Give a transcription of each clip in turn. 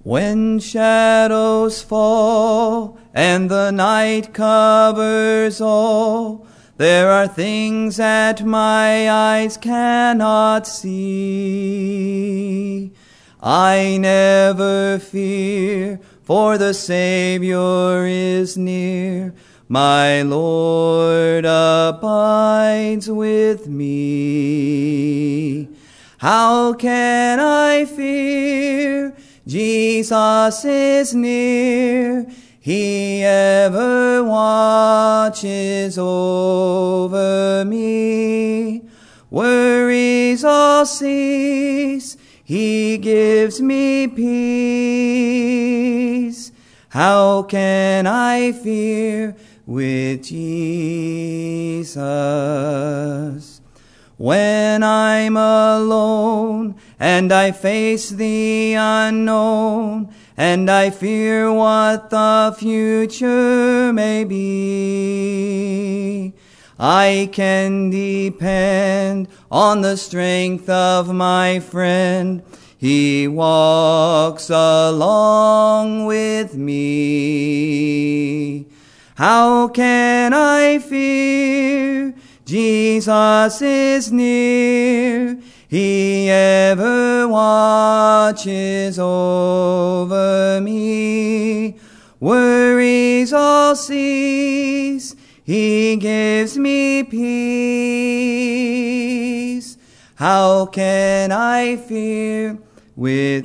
When shadows fall and the night covers all, there are things that my eyes cannot see. I never fear, for the Savior is near. My Lord abides with me. How can I fear? Jesus is near. He ever watches over me. Worries all cease. He gives me peace. How can I fear with Jesus? When I'm alone and I face the unknown, and I fear what the future may be, I can depend on the strength of my friend. He walks along with me. How can I fear? Jesus is near. He ever watches over me. Worries all cease. He gives me peace. How can I fear with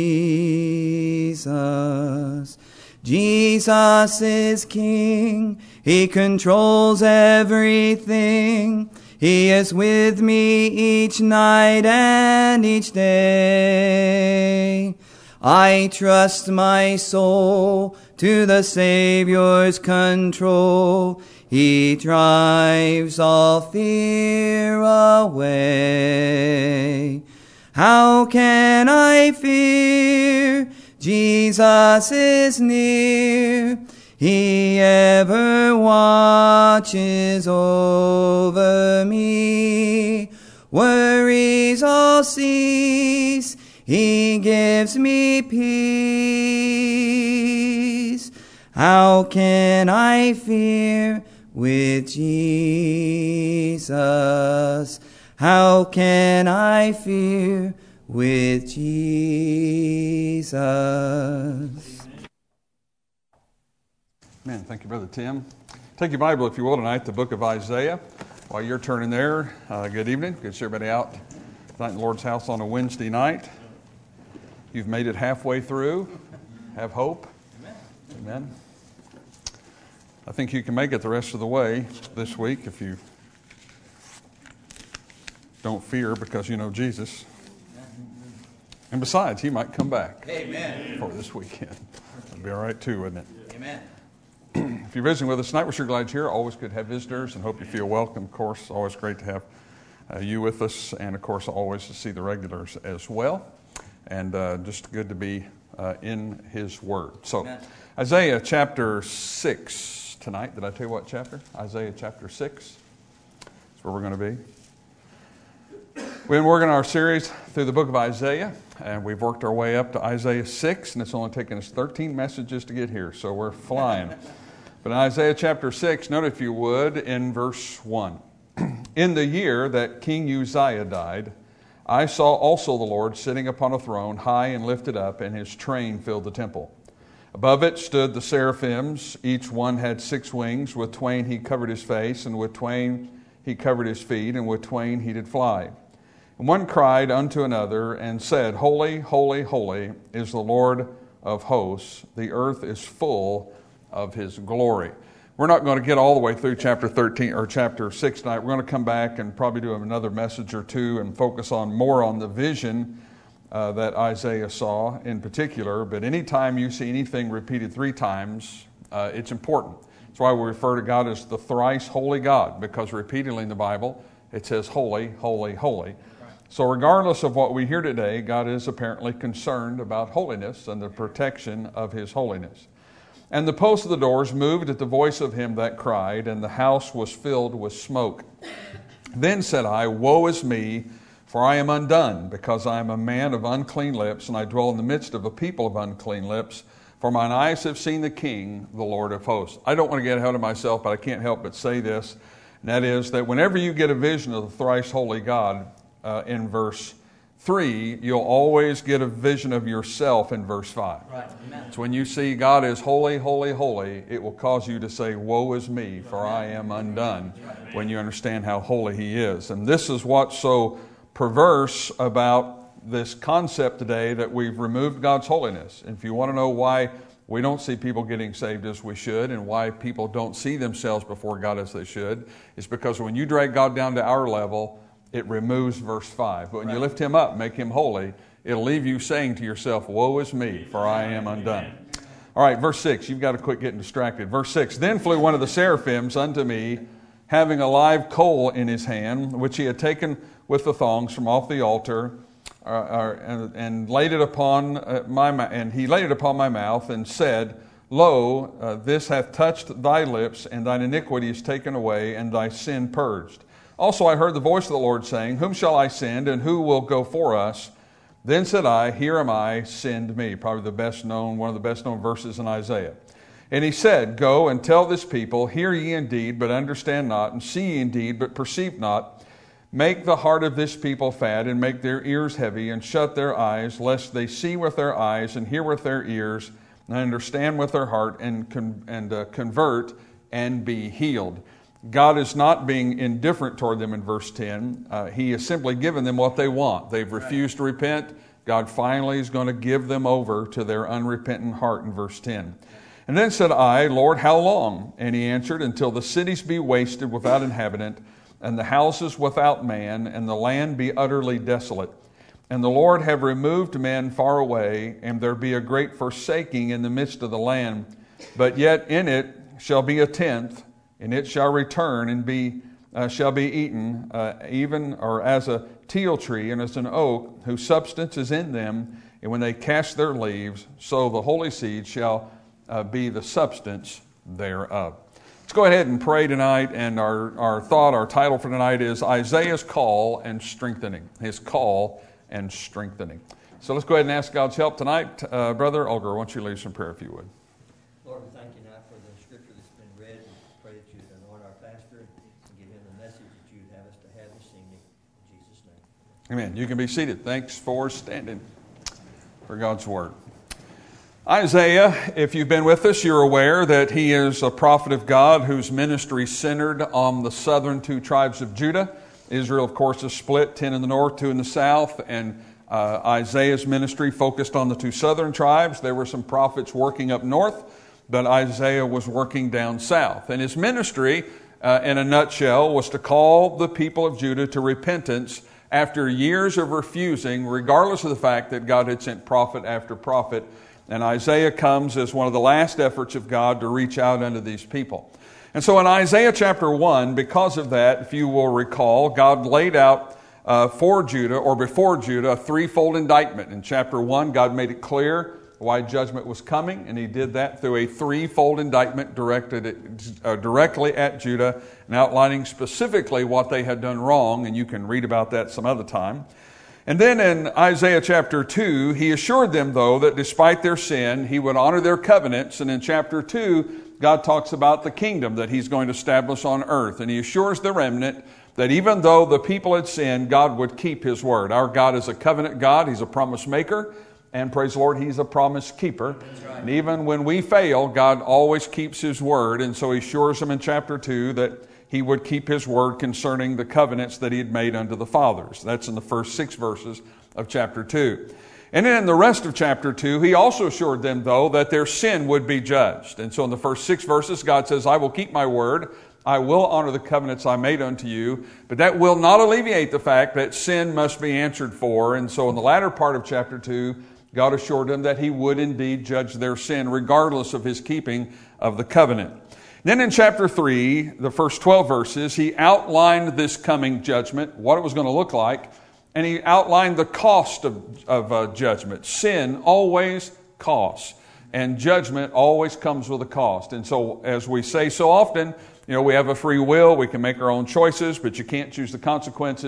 Jesus? Jesus is King. He controls everything. He is with me each night and each day. I trust my soul to the Savior's control. He drives all fear away. How can I fear? Jesus is near. He ever watches over me. Worries all cease. He gives me peace. How can I fear with Jesus? How can I fear with Jesus? Amen. Thank you, Brother Tim. Take your Bible, if you will, tonight, the book of Isaiah. While you're turning there, good evening. Good to see everybody out tonight in the Lord's house on a Wednesday night. You've made it halfway through. Have hope. Amen. I think you can make it the rest of the way this week if you don't fear, because you know Jesus. And besides, he might come back. Amen. For this weekend. That'd be all right too, wouldn't it? Amen. If you're visiting with us tonight, we're sure glad you're here. Always good to have visitors and hope you feel welcome. Of course, always great to have you with us, and of course, always to see the regulars as well. And just good to be in His Word. So, Amen. Isaiah chapter 6 tonight. Did I tell you what chapter? Isaiah chapter 6. That's where we're going to be. We've been working our series through the book of Isaiah, and we've worked our way up to Isaiah 6, and it's only taken us 13 messages to get here, so we're flying. But in Isaiah chapter 6, note if you would, in verse 1. In the year that King Uzziah died, I saw also the Lord sitting upon a throne, high and lifted up, and His train filled the temple. Above it stood the seraphims. Each one had 6 wings. With twain He covered His face, and with twain He covered His feet, and with twain He did fly. And one cried unto another and said, Holy, holy, holy is the Lord of hosts. The earth is full of His glory. We're not going to get all the way through chapter 13 or chapter 6 tonight. We're going to come back and probably do another message or two and focus on more on the vision that Isaiah saw in particular. But anytime you see anything repeated 3 times, it's important. That's why we refer to God as the thrice holy God, because repeatedly in the Bible it says holy, holy, holy. So regardless of what we hear today, God is apparently concerned about holiness and the protection of His holiness. And the posts of the doors moved at the voice of him that cried, and the house was filled with smoke. Then said I, Woe is me, For I am undone, because I am a man of unclean lips, and I dwell in the midst of a people of unclean lips. For mine eyes have seen the King, the Lord of hosts. I don't want to get ahead of myself, but I can't help but say this. And that is that whenever you get a vision of the thrice holy God in verse 3, you'll always get a vision of yourself in verse 5. Right. Amen. So when you see God is holy, holy, holy, it will cause you to say, woe is me, for I am undone, when you understand how holy He is. And this is what's so perverse about this concept today, that we've removed God's holiness. And if you want to know why we don't see people getting saved as we should, and why people don't see themselves before God as they should, it's because when you drag God down to our level, it removes verse 5. But when you lift Him up, make Him holy, it'll leave you saying to yourself, woe is me, for I am undone. All right, verse 6. You've got to quit getting distracted. Verse 6. Then flew one of the seraphims unto me, having a live coal in his hand, which he had taken with the thongs from off the altar, and laid it upon he laid it upon my mouth, and said, Lo, this hath touched thy lips, and thine iniquity is taken away, and thy sin purged. Also I heard the voice of the Lord saying, Whom shall I send, and who will go for us? Then said I, Here am I, send me. Probably one of the best known verses in Isaiah. And He said, Go and tell this people, Hear ye indeed, but understand not, and see ye indeed, but perceive not. Make the heart of this people fat, and make their ears heavy, and shut their eyes, lest they see with their eyes, and hear with their ears, and understand with their heart, and convert, and be healed. God is not being indifferent toward them in verse 10. He has simply given them what they want. They've refused to repent. God finally is going to give them over to their unrepentant heart in verse 10. And then said I, Lord, how long? And He answered, Until the cities be wasted without inhabitant, and the houses without man, and the land be utterly desolate. And the Lord have removed men far away, and there be a great forsaking in the midst of the land. But yet in it shall be a tenth, and it shall return and shall be eaten, even or as a teil tree and as an oak, whose substance is in them. And when they cast their leaves, so the holy seed shall be the substance thereof. Let's go ahead and pray tonight, and our title for tonight is Isaiah's Call and Strengthening. His call and strengthening. So let's go ahead and ask God's help tonight. Brother Olger, why don't you lead us in prayer if you would. Lord, we thank you now for the scripture that's been read. We pray that you would anoint our pastor and give him the message that you would have us to have this evening. In Jesus' name. Amen. You can be seated. Thanks for standing for God's Word. Isaiah, if you've been with us, you're aware that he is a prophet of God whose ministry centered on the southern two tribes of Judah. Israel, of course, is split, 10 in the north, 2 in the south, and Isaiah's ministry focused on the two southern tribes. There were some prophets working up north, but Isaiah was working down south. And his ministry, in a nutshell, was to call the people of Judah to repentance after years of refusing, regardless of the fact that God had sent prophet after prophet. And Isaiah comes as one of the last efforts of God to reach out unto these people. And so in Isaiah chapter 1, because of that, if you will recall, God laid out for Judah, or before Judah, a threefold indictment. In chapter 1, God made it clear why judgment was coming, and He did that through a threefold indictment directly at Judah, and outlining specifically what they had done wrong, and you can read about that some other time. And then in Isaiah chapter 2, He assured them, though, that despite their sin, He would honor their covenants. And in chapter 2, God talks about the kingdom that He's going to establish on earth. And He assures the remnant that even though the people had sinned, God would keep His word. Our God is a covenant God. He's a promise maker. And praise the Lord, He's a promise keeper. Right. And even when we fail, God always keeps His word. And so He assures them in chapter 2 that He would keep His word concerning the covenants that He had made unto the fathers. That's in the first 6 verses of chapter 2. And then in the rest of chapter 2, He also assured them, though, that their sin would be judged. And so in the first 6 verses, God says, I will keep my word. I will honor the covenants I made unto you. But that will not alleviate the fact that sin must be answered for. And so in the latter part of chapter 2, God assured them that He would indeed judge their sin, regardless of His keeping of the covenant. Then in chapter 3, the first 12 verses, He outlined this coming judgment, what it was going to look like, and He outlined the cost of judgment. Sin always costs, and judgment always comes with a cost. And so, as we say so often, we have a free will, we can make our own choices, but you can't choose the consequences.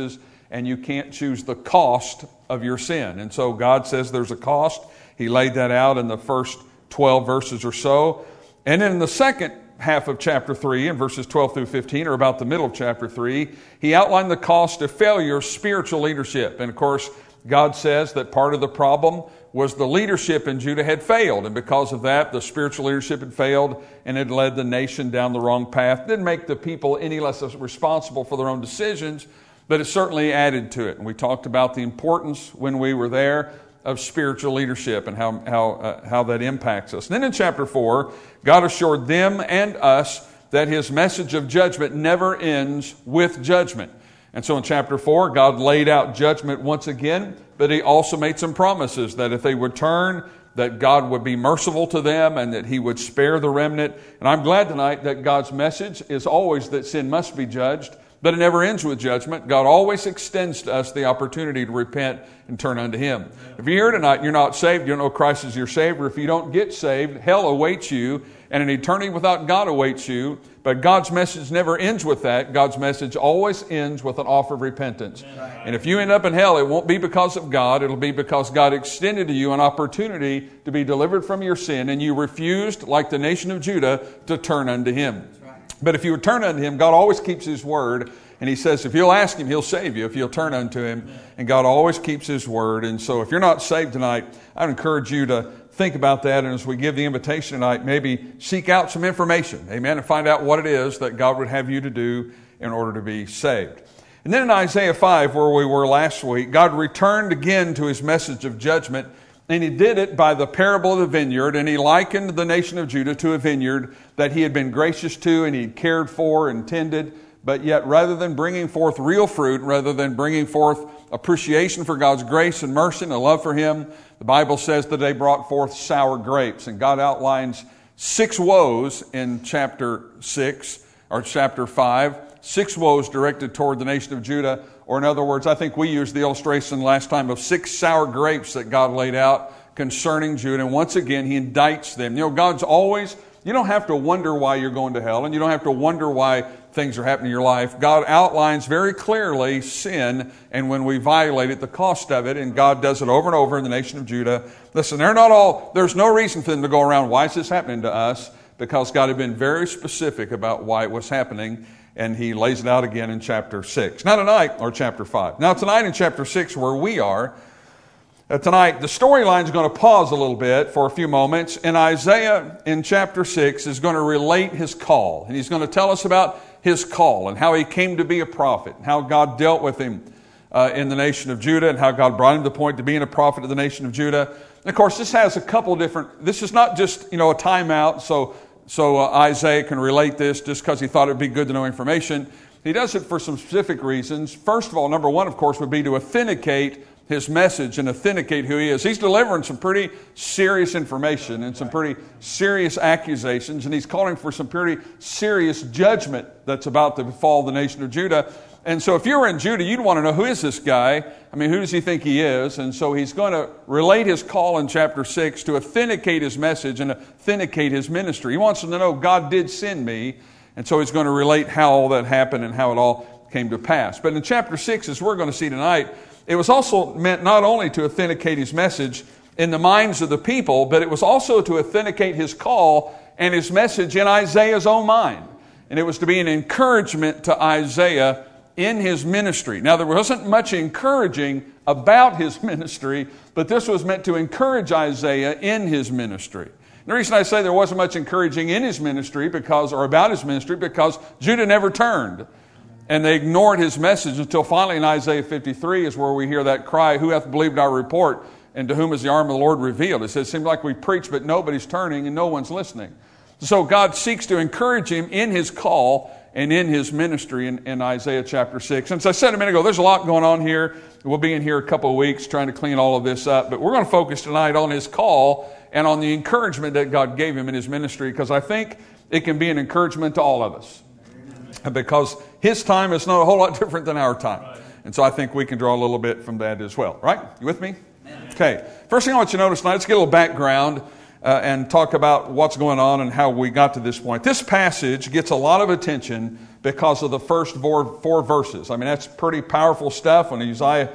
and you can't choose the cost of your sin. And so God says there's a cost. He laid that out in the first 12 verses or so. And then in the second half of chapter 3, in verses 12 through 15, or about the middle of chapter 3, he outlined the cost of failure of spiritual leadership. And of course, God says that part of the problem was the leadership in Judah had failed. And because of that, the spiritual leadership had failed and had led the nation down the wrong path. It didn't make the people any less responsible for their own decisions, but it certainly added to it. And we talked about the importance when we were there of spiritual leadership and how that impacts us. And then in chapter 4, God assured them and us that His message of judgment never ends with judgment. And so in chapter 4, God laid out judgment once again, but He also made some promises that if they would turn, that God would be merciful to them and that He would spare the remnant. And I'm glad tonight that God's message is always that sin must be judged, but it never ends with judgment. God always extends to us the opportunity to repent and turn unto Him. If you're here tonight and you're not saved, you don't know Christ is your Savior. If you don't get saved, hell awaits you, and an eternity without God awaits you. But God's message never ends with that. God's message always ends with an offer of repentance. And if you end up in hell, it won't be because of God. It'll be because God extended to you an opportunity to be delivered from your sin, and you refused, like the nation of Judah, to turn unto Him. But if you return unto Him, God always keeps His word. And He says if you'll ask Him, He'll save you if you'll turn unto Him. And God always keeps His word. And so if you're not saved tonight, I'd encourage you to think about that. And as we give the invitation tonight, maybe seek out some information. Amen. And find out what it is that God would have you to do in order to be saved. And then in Isaiah 5, where we were last week, God returned again to His message of judgment. And He did it by the parable of the vineyard, and He likened the nation of Judah to a vineyard that He had been gracious to and He had cared for and tended. But yet, rather than bringing forth real fruit, rather than bringing forth appreciation for God's grace and mercy and a love for Him, the Bible says that they brought forth sour grapes. And God outlines 6 woes in chapter 6, or chapter 5, 6 woes directed toward the nation of Judah. Or in other words, I think we used the illustration last time of 6 sour grapes that God laid out concerning Judah. And once again, He indicts them. You know, God's always, you don't have to wonder why you're going to hell, and you don't have to wonder why things are happening in your life. God outlines very clearly sin, and when we violate it, the cost of it, and God does it over and over in the nation of Judah. Listen, there's no reason for them to go around, why is this happening to us? Because God had been very specific about why it was happening. And He lays it out again in chapter 6. Now tonight, or chapter 5. Now tonight in chapter 6, where we are, tonight the storyline is going to pause a little bit for a few moments. And Isaiah in chapter 6 is going to relate his call. And he's going to tell us about his call and how he came to be a prophet. And how God dealt with him in the nation of Judah. And how God brought him to the point to being a prophet of the nation of Judah. And of course, this has a couple different, this is not just, a timeout. So Isaiah can relate this just because he thought it would be good to know information. He does it for some specific reasons. First of all, number one, of course, would be to authenticate his message and authenticate who he is. He's delivering some pretty serious information and some pretty serious accusations, and he's calling for some pretty serious judgment that's about to befall the nation of Judah. And so if you were in Judah, you'd want to know, who is this guy? I mean, who does he think he is? And so he's going to relate his call in chapter 6 to authenticate his message and authenticate his ministry. He wants them to know, God did send me. And so he's going to relate how all that happened and how it all came to pass. But in chapter 6, as we're going to see tonight, it was also meant not only to authenticate his message in the minds of the people, but it was also to authenticate his call and his message in Isaiah's own mind. And it was to be an encouragement to Isaiah in his ministry. Now, there wasn't much encouraging about his ministry, but this was meant to encourage Isaiah in his ministry. And the reason I say there wasn't much encouraging in his ministry or about his ministry, because Judah never turned. And they ignored his message until finally in Isaiah 53 is where we hear that cry, who hath believed our report, and to whom is the arm of the Lord revealed? It says, it seems like we preach, but nobody's turning and no one's listening. So God seeks to encourage him in his call and in his ministry in Isaiah chapter 6. And as I said a minute ago, there's a lot going on here. We'll be in here a couple of weeks trying to clean all of this up. But we're going to focus tonight on his call and on the encouragement that God gave him in his ministry, because I think it can be an encouragement to all of us. Because his time is not a whole lot different than our time. And so I think we can draw a little bit from that as well. Right? You with me? Okay. First thing I want you to notice tonight, let's get a little background. and talk about what's going on and how we got to this point. This passage gets a lot of attention because of the first four verses. I mean, that's pretty powerful stuff. When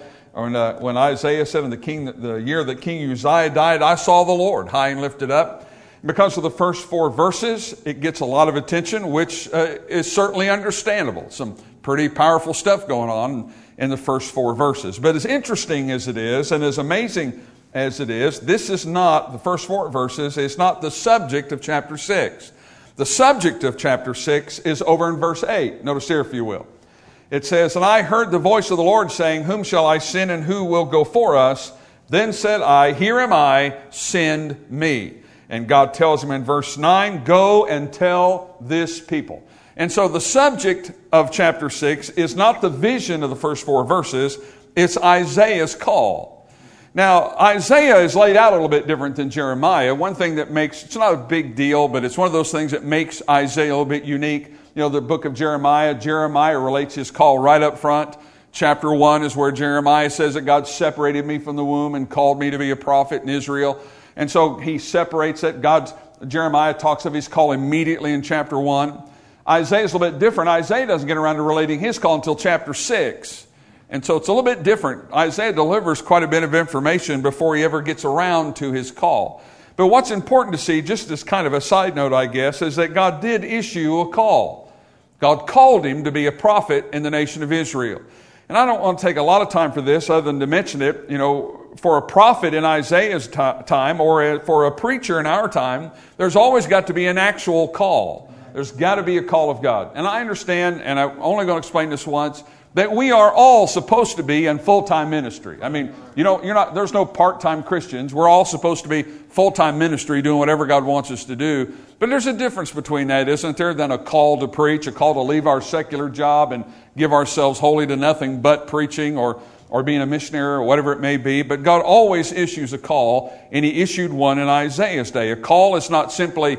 Isaiah said, in the year that King Uzziah died, I saw the Lord high and lifted up. Because of the first four verses, it gets a lot of attention, which is certainly understandable. Some pretty powerful stuff going on in the first four verses. But as interesting as it is, and as amazing as it is, this is not, the first four verses, is not the subject of chapter 6. The subject of chapter 6 is over in verse 8. Notice here, if you will. It says, "And I heard the voice of the Lord saying, Whom shall I send, and who will go for us? Then said I, Here am I, send me." And God tells him in verse 9, "Go and tell this people." And so the subject of chapter 6 is not the vision of the first four verses, it's Isaiah's call. Now, Isaiah is laid out a little bit different than Jeremiah. One thing that makes, it's not a big deal, but it's one of those things that makes Isaiah a little bit unique. You know, the book of Jeremiah relates his call right up front. Chapter 1 is where Jeremiah says that God separated me from the womb and called me to be a prophet in Israel. And so he separates it. Jeremiah talks of his call immediately in chapter 1. Isaiah's a little bit different. Isaiah doesn't get around to relating his call until chapter 6. And so it's a little bit different. Isaiah delivers quite a bit of information before he ever gets around to his call. But what's important to see, just as kind of a side note, I guess, is that God did issue a call. God called him to be a prophet in the nation of Israel. And I don't want to take a lot of time for this other than to mention it. You know, for a prophet in Isaiah's time or for a preacher in our time, there's always got to be an actual call. There's got to be a call of God. And I understand, and I'm only going to explain this once, that we are all supposed to be in full-time ministry. I mean, there's no part-time Christians. We're all supposed to be full-time ministry doing whatever God wants us to do. But there's a difference between that, isn't there, than a call to preach, a call to leave our secular job and give ourselves wholly to nothing but preaching or being a missionary or whatever it may be. But God always issues a call, and He issued one in Isaiah's day. A call is not simply,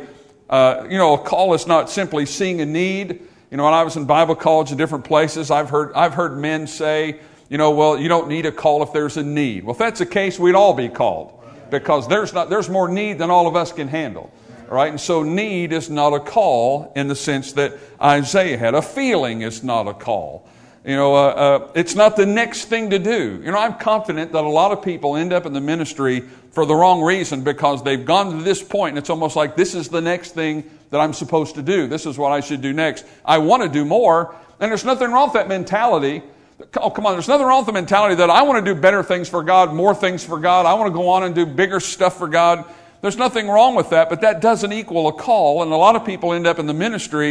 seeing a need. You know, when I was in Bible college in different places, I've heard men say, well, you don't need a call if there's a need. Well, if that's the case, we'd all be called because there's more need than all of us can handle. All right? And so need is not a call in the sense that Isaiah had. A feeling is not a call. It's not the next thing to do. I'm confident that a lot of people end up in the ministry for the wrong reason because they've gone to this point and it's almost like this is the next thing that I'm supposed to do. This is what I should do next. I want to do more, and there's nothing wrong with that mentality. Oh, come on, there's nothing wrong with the mentality that I want to do better things for God, more things for God. I want to go on and do bigger stuff for God. There's nothing wrong with that, but that doesn't equal a call, and a lot of people end up in the ministry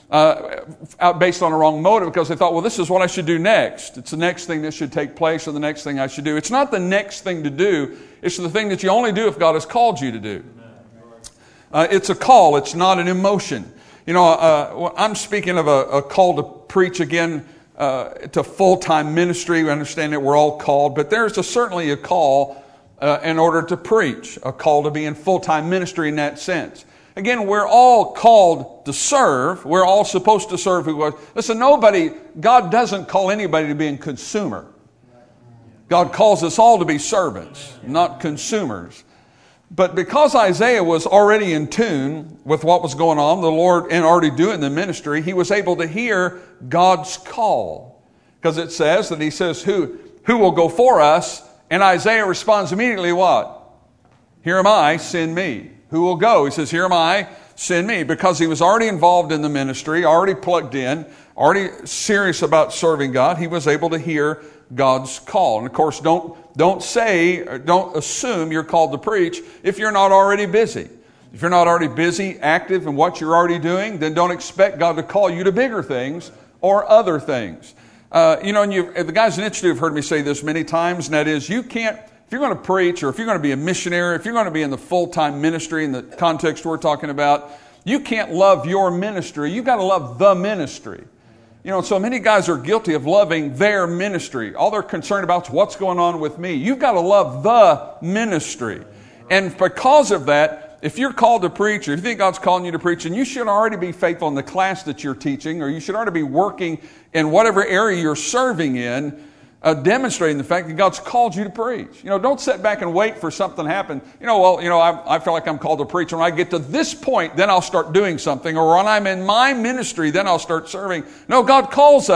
based on a wrong motive because they thought, well, this is what I should do next. It's the next thing that should take place or the next thing I should do. It's not the next thing to do. It's the thing that you only do if God has called you to do. It's a call. It's not an emotion. I'm speaking of a call to preach again to full-time ministry. We understand that we're all called, but there's certainly a call in order to preach, a call to be in full-time ministry in that sense. Again, we're all called to serve. We're all supposed to serve. Listen, God doesn't call anybody to be a consumer. God calls us all to be servants, not consumers. But because Isaiah was already in tune with what was going on, the Lord, and already doing the ministry, he was able to hear God's call. Because it says that he says, who will go for us? And Isaiah responds immediately, what? Here am I, send me. Who will go? He says, here am I, send me. Because he was already involved in the ministry, already plugged in, already serious about serving God, he was able to hear God's call. And of course, don't assume you're called to preach if you're not already busy. If you're not already busy, active in what you're already doing, then don't expect God to call you to bigger things or other things. The guys in Institute have heard me say this many times, and that is, you can't, if you're going to preach or if you're going to be a missionary, if you're going to be in the full-time ministry in the context we're talking about, you can't love your ministry. You've got to love the ministry. So many guys are guilty of loving their ministry. All they're concerned about is what's going on with me. You've got to love the ministry. And because of that, if you're called to preach, or if you think God's calling you to preach, and you should already be faithful in the class that you're teaching, or you should already be working in whatever area you're serving in, demonstrating the fact that God's called you to preach. Don't sit back and wait for something to happen. I feel like I'm called to preach. When I get to this point, then I'll start doing something. Or when I'm in my ministry, then I'll start serving. No, God calls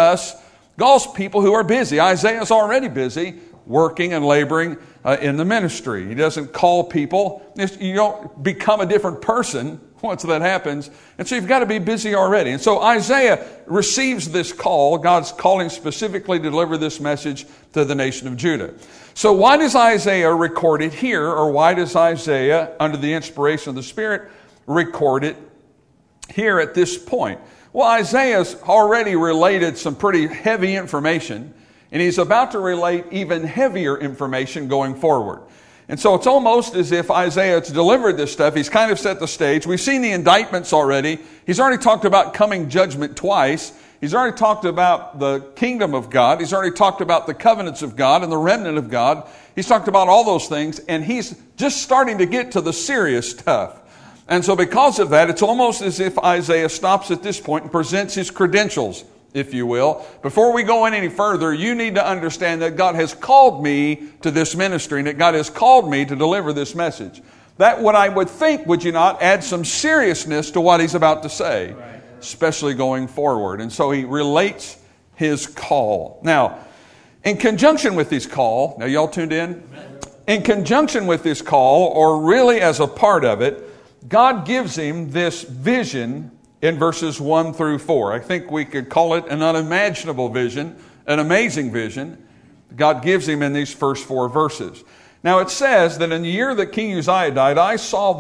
people who are busy. Isaiah's already busy working and laboring in the ministry. He doesn't call people. You don't become a different person once that happens. And so you've got to be busy already. And so Isaiah receives this call. God's calling specifically to deliver this message to the nation of Judah. So why does Isaiah record it here? Or why does Isaiah, under the inspiration of the Spirit, record it here at this point? Well, Isaiah's already related some pretty heavy information, and he's about to relate even heavier information going forward. And so it's almost as if Isaiah has delivered this stuff. He's kind of set the stage. We've seen the indictments already. He's already talked about coming judgment twice. He's already talked about the kingdom of God. He's already talked about the covenants of God and the remnant of God. He's talked about all those things, and he's just starting to get to the serious stuff. And so because of that, it's almost as if Isaiah stops at this point and presents his credentials, if you will. Before we go any further, you need to understand that God has called me to this ministry and that God has called me to deliver this message. That, what I would think, would you not, add some seriousness to what he's about to say, especially going forward. And so he relates his call. Now, in conjunction with his call, now y'all tuned in? In conjunction with this call, or really as a part of it, God gives him this vision in verses 1 through 4. I think we could call it an unimaginable vision, an amazing vision. God gives him in these first 4 verses. Now it says that in the year that King Uzziah died, I saw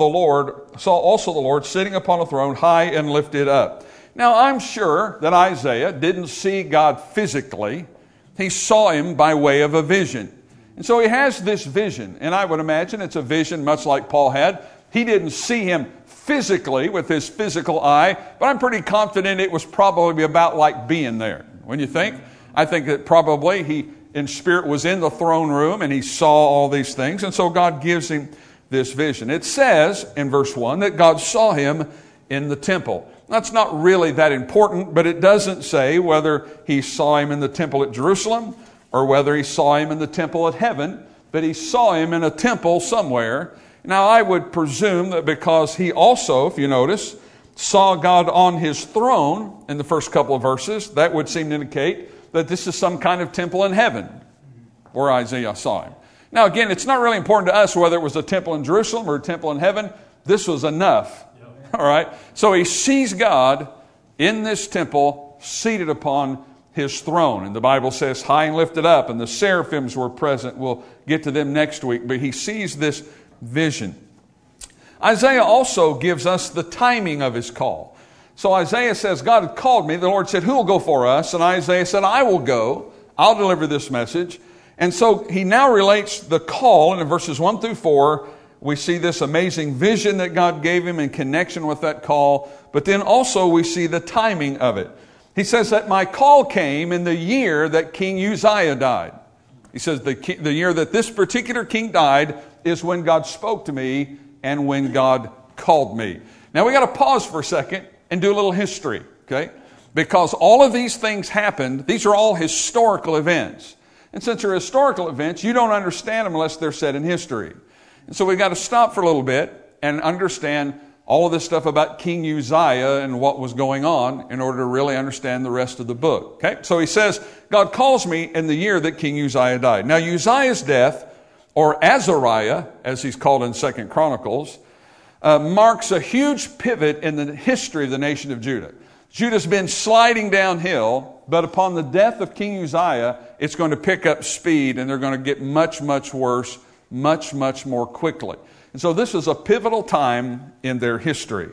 also the Lord sitting upon a throne high and lifted up. Now I'm sure that Isaiah didn't see God physically. He saw him by way of a vision. And so he has this vision, and I would imagine it's a vision much like Paul had. He didn't see him physically with his physical eye, but I'm pretty confident it was probably about like being there. When you think? I think that probably he in spirit was in the throne room and he saw all these things, and so God gives him this vision. It says in verse 1 that God saw him in the temple. That's not really that important, but it doesn't say whether he saw him in the temple at Jerusalem or whether he saw him in the temple at heaven, but he saw him in a temple somewhere. Now, I would presume that because he also, if you notice, saw God on his throne in the first couple of verses, that would seem to indicate that this is some kind of temple in heaven where Isaiah saw him. Now, again, it's not really important to us whether it was a temple in Jerusalem or a temple in heaven. This was enough. All right? So he sees God in this temple seated upon his throne. And the Bible says high and lifted up, and the seraphims were present. We'll get to them next week. But he sees this vision. Isaiah also gives us the timing of his call. So Isaiah says, God had called me. The Lord said, who will go for us? And Isaiah said, I will go. I'll deliver this message. And so he now relates the call, and in verses 1 through 4, we see this amazing vision that God gave him in connection with that call. But then also we see the timing of it. He says that my call came in the year that King Uzziah died. He says the year that this particular king died is when God spoke to me and when God called me. Now we got to pause for a second and do a little history, okay? Because all of these things happened. These are all historical events. And since they're historical events, you don't understand them unless they're set in history. And so we've got to stop for a little bit and understand all of this stuff about King Uzziah and what was going on in order to really understand the rest of the book. Okay? So he says, God calls me in the year that King Uzziah died. Now Uzziah's death, or Azariah, as he's called in 2 Chronicles, marks a huge pivot in the history of the nation of Judah. Judah's been sliding downhill, but upon the death of King Uzziah, it's going to pick up speed and they're going to get much, much worse, much, much more quickly. And so this is a pivotal time in their history.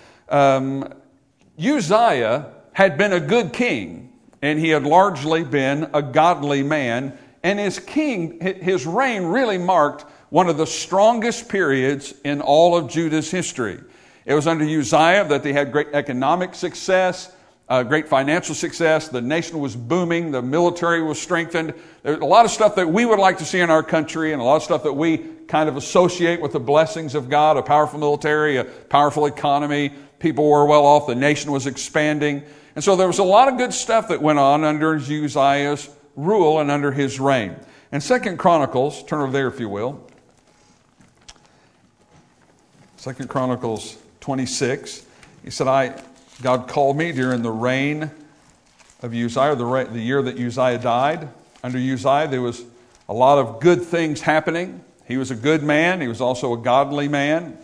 Uzziah had been a good king, and he had largely been a godly man, and his reign really marked one of the strongest periods in all of Judah's history. It was under Uzziah that they had great economic success, great financial success. The nation was booming. The military was strengthened. There's a lot of stuff that we would like to see in our country and a lot of stuff that we kind of associate with the blessings of God, a powerful military, a powerful economy. People were well off. The nation was expanding. And so there was a lot of good stuff that went on under Uzziah's rule and under his reign. And 2 Chronicles, turn over there if you will. 2 Chronicles 26. He said, God called me during the reign of Uzziah, the year that Uzziah died. Under Uzziah, there was a lot of good things happening. He was a good man. He was also a godly man.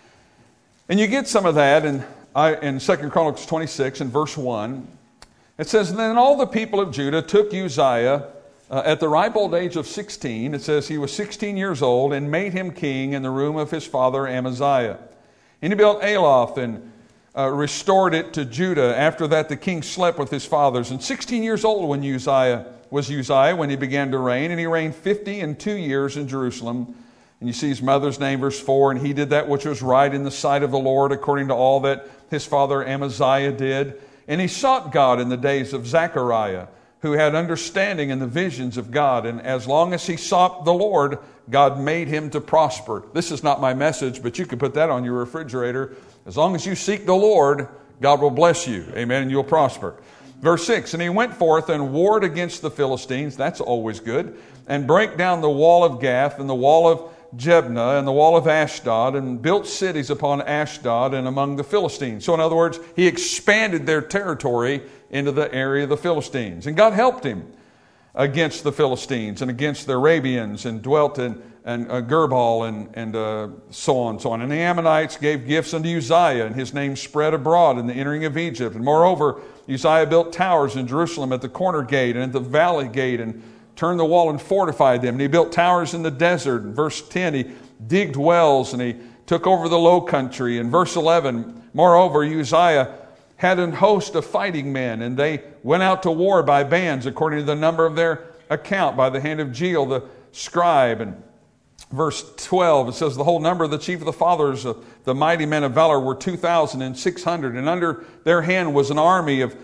And you get some of that in 2 Chronicles 26 and verse 1. It says, and then all the people of Judah took Uzziah at the ripe old age of 16. It says he was 16 years old and made him king in the room of his father Amaziah. And he built Aloth and restored it to Judah. After that, the king slept with his fathers. And 16 years old when Uzziah when he began to reign. And he reigned 52 years in Jerusalem. And you see his mother's name, verse 4. And he did that which was right in the sight of the Lord, according to all that his father Amaziah did. And he sought God in the days of Zechariah, who had understanding in the visions of God. And as long as he sought the Lord, God made him to prosper. This is not my message, but you can put that on your refrigerator. As long as you seek the Lord, God will bless you. Amen. And you'll prosper. Verse 6, and he went forth and warred against the Philistines. That's always good. And brake down the wall of Gath and the wall of Jebna and the wall of Ashdod, and built cities upon Ashdod and among the Philistines. So in other words, he expanded their territory into the area of the Philistines. And God helped him against the Philistines and against the Arabians, and dwelt in Gerbal and so on and so on. And the Ammonites gave gifts unto Uzziah, and his name spread abroad in the entering of Egypt. And moreover, Uzziah built towers in Jerusalem at the corner gate and at the valley gate, and turned the wall and fortified them. And he built towers in the desert. In verse 10, he digged wells, and he took over the low country. In verse 11, moreover, Uzziah had an host of fighting men, and they went out to war by bands, according to the number of their account, by the hand of Jeiel the scribe. And verse 12, it says, the whole number of the chief of the fathers of the mighty men of valor were 2,600, and under their hand was an army of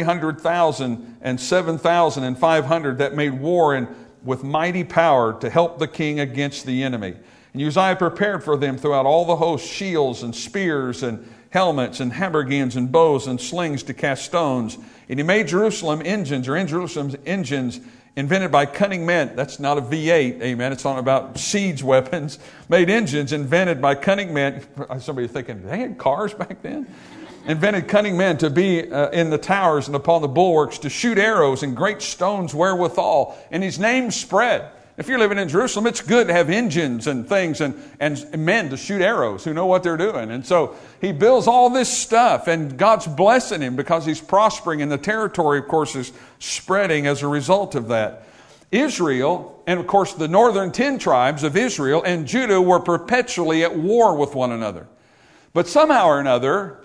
300,000 and 7,500 that made war with mighty power to help the king against the enemy. And Uzziah prepared for them throughout all the host shields and spears and helmets and habergeons and bows and slings to cast stones. And he made Jerusalem engines invented by cunning men. That's not a V8, amen. It's not about siege weapons. Made engines invented by cunning men. Somebody thinking, they had cars back then? Invented cunning men to be in the towers and upon the bulwarks, to shoot arrows and great stones wherewithal. And his name spread. If you're living in Jerusalem, it's good to have engines and things and men to shoot arrows who know what they're doing. And so he builds all this stuff, and God's blessing him because he's prospering, and the territory, of course, is spreading as a result of that. Israel, and of course the northern 10 tribes of Israel and Judah, were perpetually at war with one another. But somehow or another,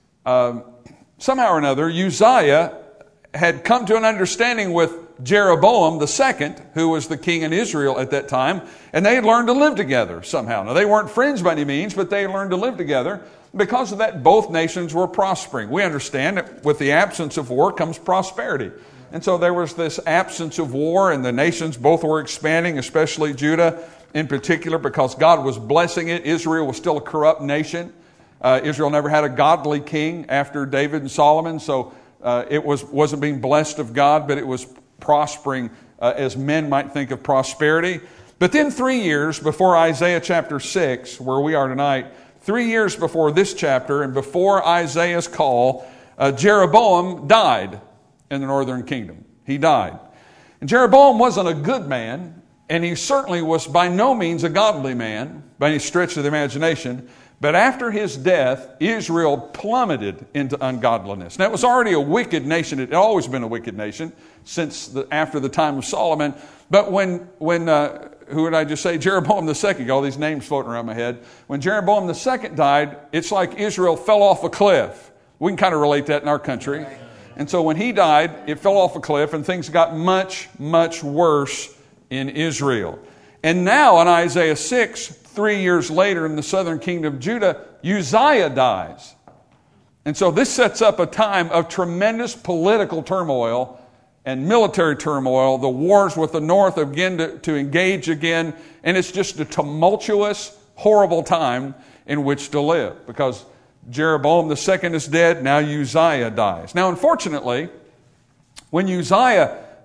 Uzziah had come to an understanding with Jeroboam II, who was the king in Israel at that time, and they had learned to live together somehow. Now, they weren't friends by any means, but they learned to live together. Because of that, both nations were prospering. We understand that with the absence of war comes prosperity. And so there was this absence of war, and the nations both were expanding, especially Judah in particular, because God was blessing it. Israel was still a corrupt nation. Israel never had a godly king after David and Solomon, so it wasn't being blessed of God, but it was prospering as men might think of prosperity. But then 3 years before Isaiah chapter 6, where we are tonight, 3 years before this chapter and before Isaiah's call, Jeroboam died in the northern kingdom. He died. And Jeroboam wasn't a good man, and he certainly was by no means a godly man by any stretch of the imagination. But after his death, Israel plummeted into ungodliness. Now, it was already a wicked nation. It had always been a wicked nation since after the time of Solomon. But when who did I just say? Jeroboam II. Got all these names floating around my head. When Jeroboam II died, it's like Israel fell off a cliff. We can kind of relate that in our country. And so when he died, it fell off a cliff, and things got much, much worse in Israel. And now in Isaiah 6, 3 years later in the southern kingdom of Judah, Uzziah dies. And so this sets up a time of tremendous political turmoil and military turmoil. The wars with the north begin to engage again. And it's just a tumultuous, horrible time in which to live. Because Jeroboam II is dead, now Uzziah dies. Now, unfortunately, when Uzziah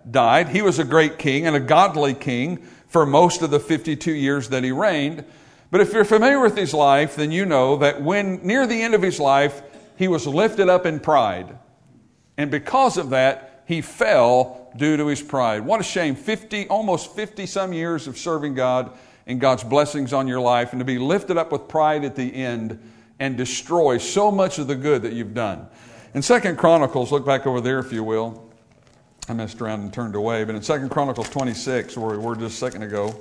died. He was a great king and a godly king for most of the 52 years that he reigned. But if you're familiar with his life, then you know that when near the end of his life, he was lifted up in pride. And because of that, he fell due to his pride. What a shame. Almost 50 some years of serving God and God's blessings on your life, and to be lifted up with pride at the end and destroy so much of the good that you've done. In 2 Chronicles, look back over there if you will. I messed around and turned away, but in 2 Chronicles 26, where we were just a second ago,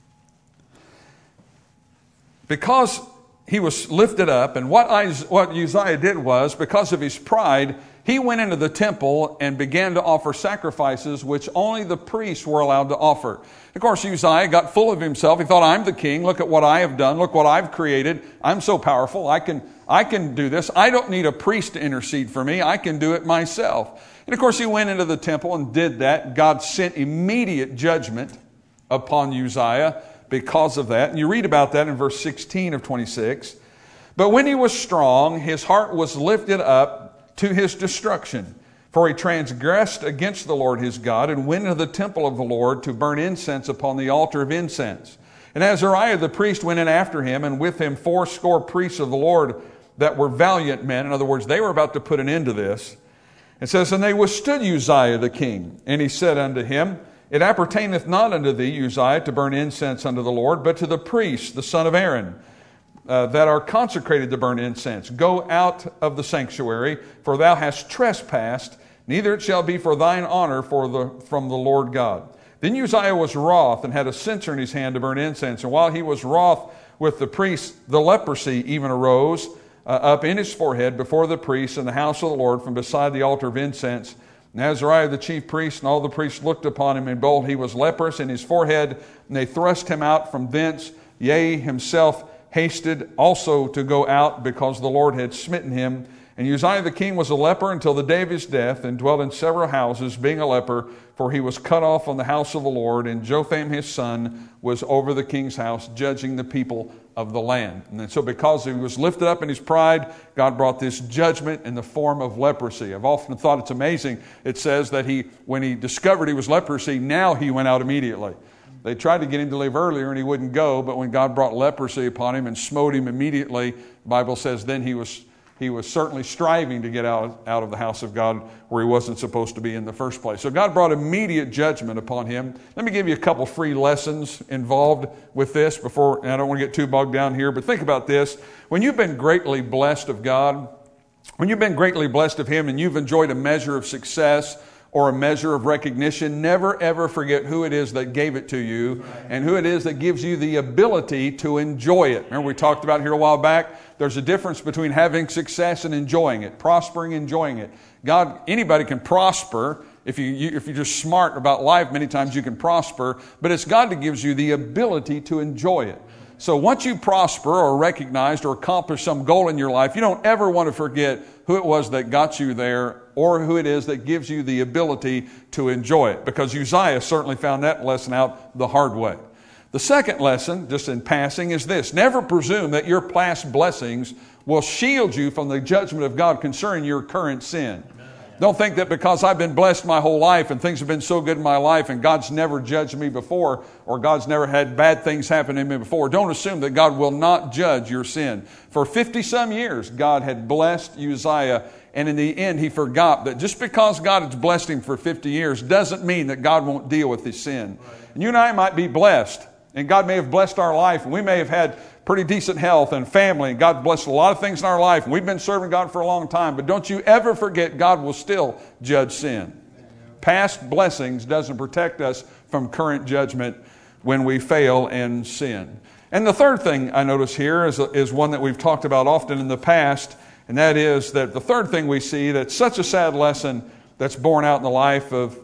because he was lifted up, and what Uzziah did was, because of his pride, he went into the temple and began to offer sacrifices which only the priests were allowed to offer. Of course, Uzziah got full of himself. He thought, I'm the king. Look at what I have done. Look what I've created. I'm so powerful. I can do this. I don't need a priest to intercede for me. I can do it myself. And of course, he went into the temple and did that. God sent immediate judgment upon Uzziah because of that. And you read about that in verse 16 of 26. But when he was strong, his heart was lifted up to his destruction. For he transgressed against the Lord his God and went into the temple of the Lord to burn incense upon the altar of incense. And Azariah the priest went in after him, and with him 80 priests of the Lord that were valiant men. In other words, they were about to put an end to this. It says, and they withstood Uzziah the king. And he said unto him, it appertaineth not unto thee, Uzziah, to burn incense unto the Lord, but to the priests, the son of Aaron, that are consecrated to burn incense. Go out of the sanctuary, for thou hast trespassed, neither it shall be for thine honor from the Lord God. Then Uzziah was wroth, and had a censer in his hand to burn incense. And while he was wroth with the priests, the leprosy even arose up in his forehead before the priests in the house of the Lord from beside the altar of incense. And Azariah the chief priest and all the priests looked upon him, and behold, he was leprous in his forehead, and they thrust him out from thence. Yea, himself hasted also to go out, because the Lord had smitten him. And Uzziah the king was a leper until the day of his death, and dwelt in several houses, being a leper, for he was cut off from the house of the Lord. And Jotham his son was over the king's house, judging the people of the land. And so because he was lifted up in his pride, God brought this judgment in the form of leprosy. I've often thought it's amazing. It says that when he discovered he was leprosy, now he went out immediately. They tried to get him to leave earlier and he wouldn't go, but when God brought leprosy upon him and smote him immediately, the Bible says then he was certainly striving to get out of the house of God where he wasn't supposed to be in the first place. So God brought immediate judgment upon him. Let me give you a couple free lessons involved with this before, and I don't want to get too bogged down here, but think about this. When you've been greatly blessed of God, when you've been greatly blessed of Him and you've enjoyed a measure of success or a measure of recognition, never ever forget who it is that gave it to you and who it is that gives you the ability to enjoy it. Remember we talked about here a while back, there's a difference between having success and enjoying it, prospering, enjoying it. Anybody can prosper. If you're just smart about life, many times you can prosper, but it's God that gives you the ability to enjoy it. So once you prosper or recognized or accomplish some goal in your life, you don't ever want to forget who it was that got you there or who it is that gives you the ability to enjoy it. Because Uzziah certainly found that lesson out the hard way. The second lesson, just in passing, is this. Never presume that your past blessings will shield you from the judgment of God concerning your current sin. Don't think that because I've been blessed my whole life and things have been so good in my life and God's never judged me before or God's never had bad things happen to me before. Don't assume that God will not judge your sin. For 50 some years, God had blessed Uzziah, and in the end, he forgot that just because God has blessed him for 50 years doesn't mean that God won't deal with his sin. And you and I might be blessed, and God may have blessed our life, and we may have had pretty decent health and family, and God blessed a lot of things in our life, and we've been serving God for a long time, but don't you ever forget God will still judge sin. Past blessings doesn't protect us from current judgment when we fail and sin. And the third thing I notice here is one that we've talked about often in the past, and that is that the third thing we see that's such a sad lesson that's borne out in the life of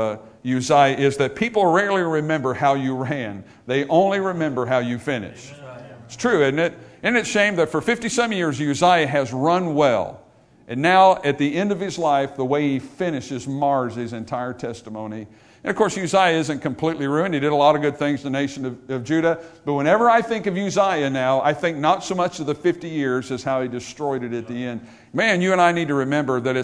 Uzziah is that people rarely remember how you ran. They only remember how you finished. It's true, isn't it? Isn't it a shame that for 50 some years Uzziah has run well, and now at the end of his life the way he finishes mars his entire testimony. And of course Uzziah isn't completely ruined. He did a lot of good things to the nation of Judah. But whenever I think of Uzziah now, I think not so much of the 50 years as how he destroyed it at the end. Man, you and I need to remember that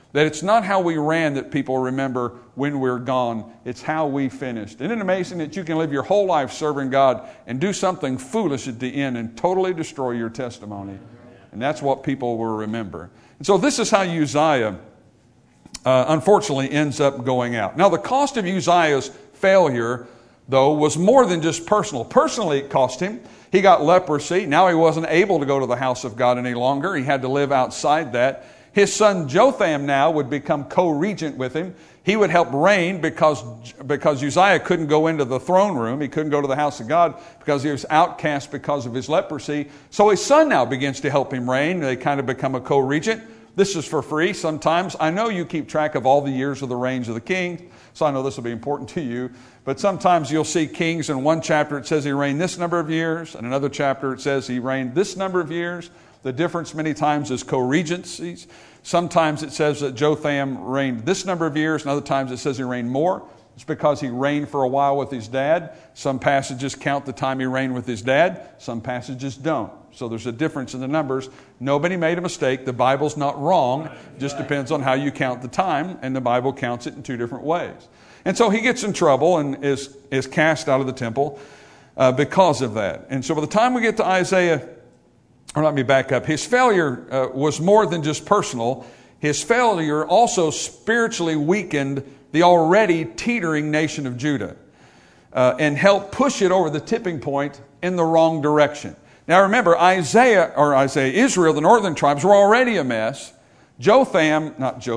That it's not how we ran that people remember when we're gone. It's how we finished. Isn't it amazing that you can live your whole life serving God and do something foolish at the end and totally destroy your testimony? And that's what people will remember. And so this is how Uzziah unfortunately ends up going out. Now the cost of Uzziah's failure, though, was more than just personal. Personally, it cost him. He got leprosy. Now he wasn't able to go to the house of God any longer. He had to live outside that. His son Jotham now would become co-regent with him. He would help reign because Uzziah couldn't go into the throne room. He couldn't go to the house of God because he was outcast because of his leprosy. So his son now begins to help him reign. They kind of become a co-regent. This is for free sometimes. I know you keep track of all the years of the reigns of the king, so I know this will be important to you. But sometimes you'll see kings in one chapter it says he reigned this number of years, and another chapter it says he reigned this number of years. The difference many times is co-regencies. Sometimes it says that Jotham reigned this number of years, and other times it says he reigned more. It's because he reigned for a while with his dad. Some passages count the time he reigned with his dad. Some passages don't. So there's a difference in the numbers. Nobody made a mistake. The Bible's not wrong. It just depends on how you count the time, and the Bible counts it in two different ways. And so he gets in trouble and is cast out of the temple because of that. And so by the time we get to Isaiah, or let me back up. His failure was more than just personal. His failure also spiritually weakened the already teetering nation of Judah and helped push it over the tipping point in the wrong direction. Now remember, Israel, the northern tribes, were already a mess. Jeroboam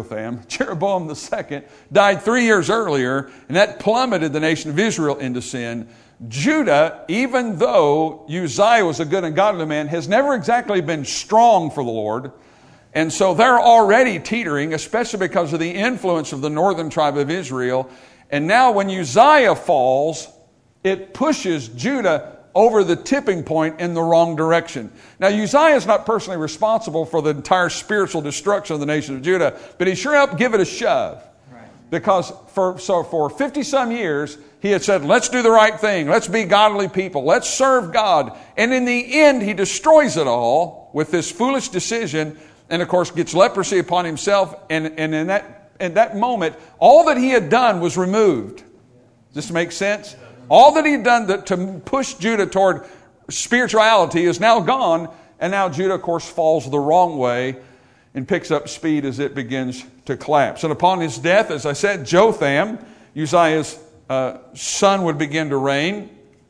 II died 3 years earlier, and that plummeted the nation of Israel into sin. Judah, even though Uzziah was a good and godly man, has never exactly been strong for the Lord. And so they're already teetering, especially because of the influence of the northern tribe of Israel. And now when Uzziah falls, it pushes Judah over the tipping point in the wrong direction. Now Uzziah is not personally responsible for the entire spiritual destruction of the nation of Judah, but he sure helped give it a shove. Because for 50-some years, he had said, let's do the right thing. Let's be godly people. Let's serve God. And in the end, he destroys it all with this foolish decision and, of course, gets leprosy upon himself. And in that moment, all that he had done was removed. Does this make sense? All that he had done to push Judah toward spirituality is now gone. And now Judah, of course, falls the wrong way and picks up speed as it begins to collapse. And upon his death, as I said, Jotham, Uzziah's son, would begin to reign.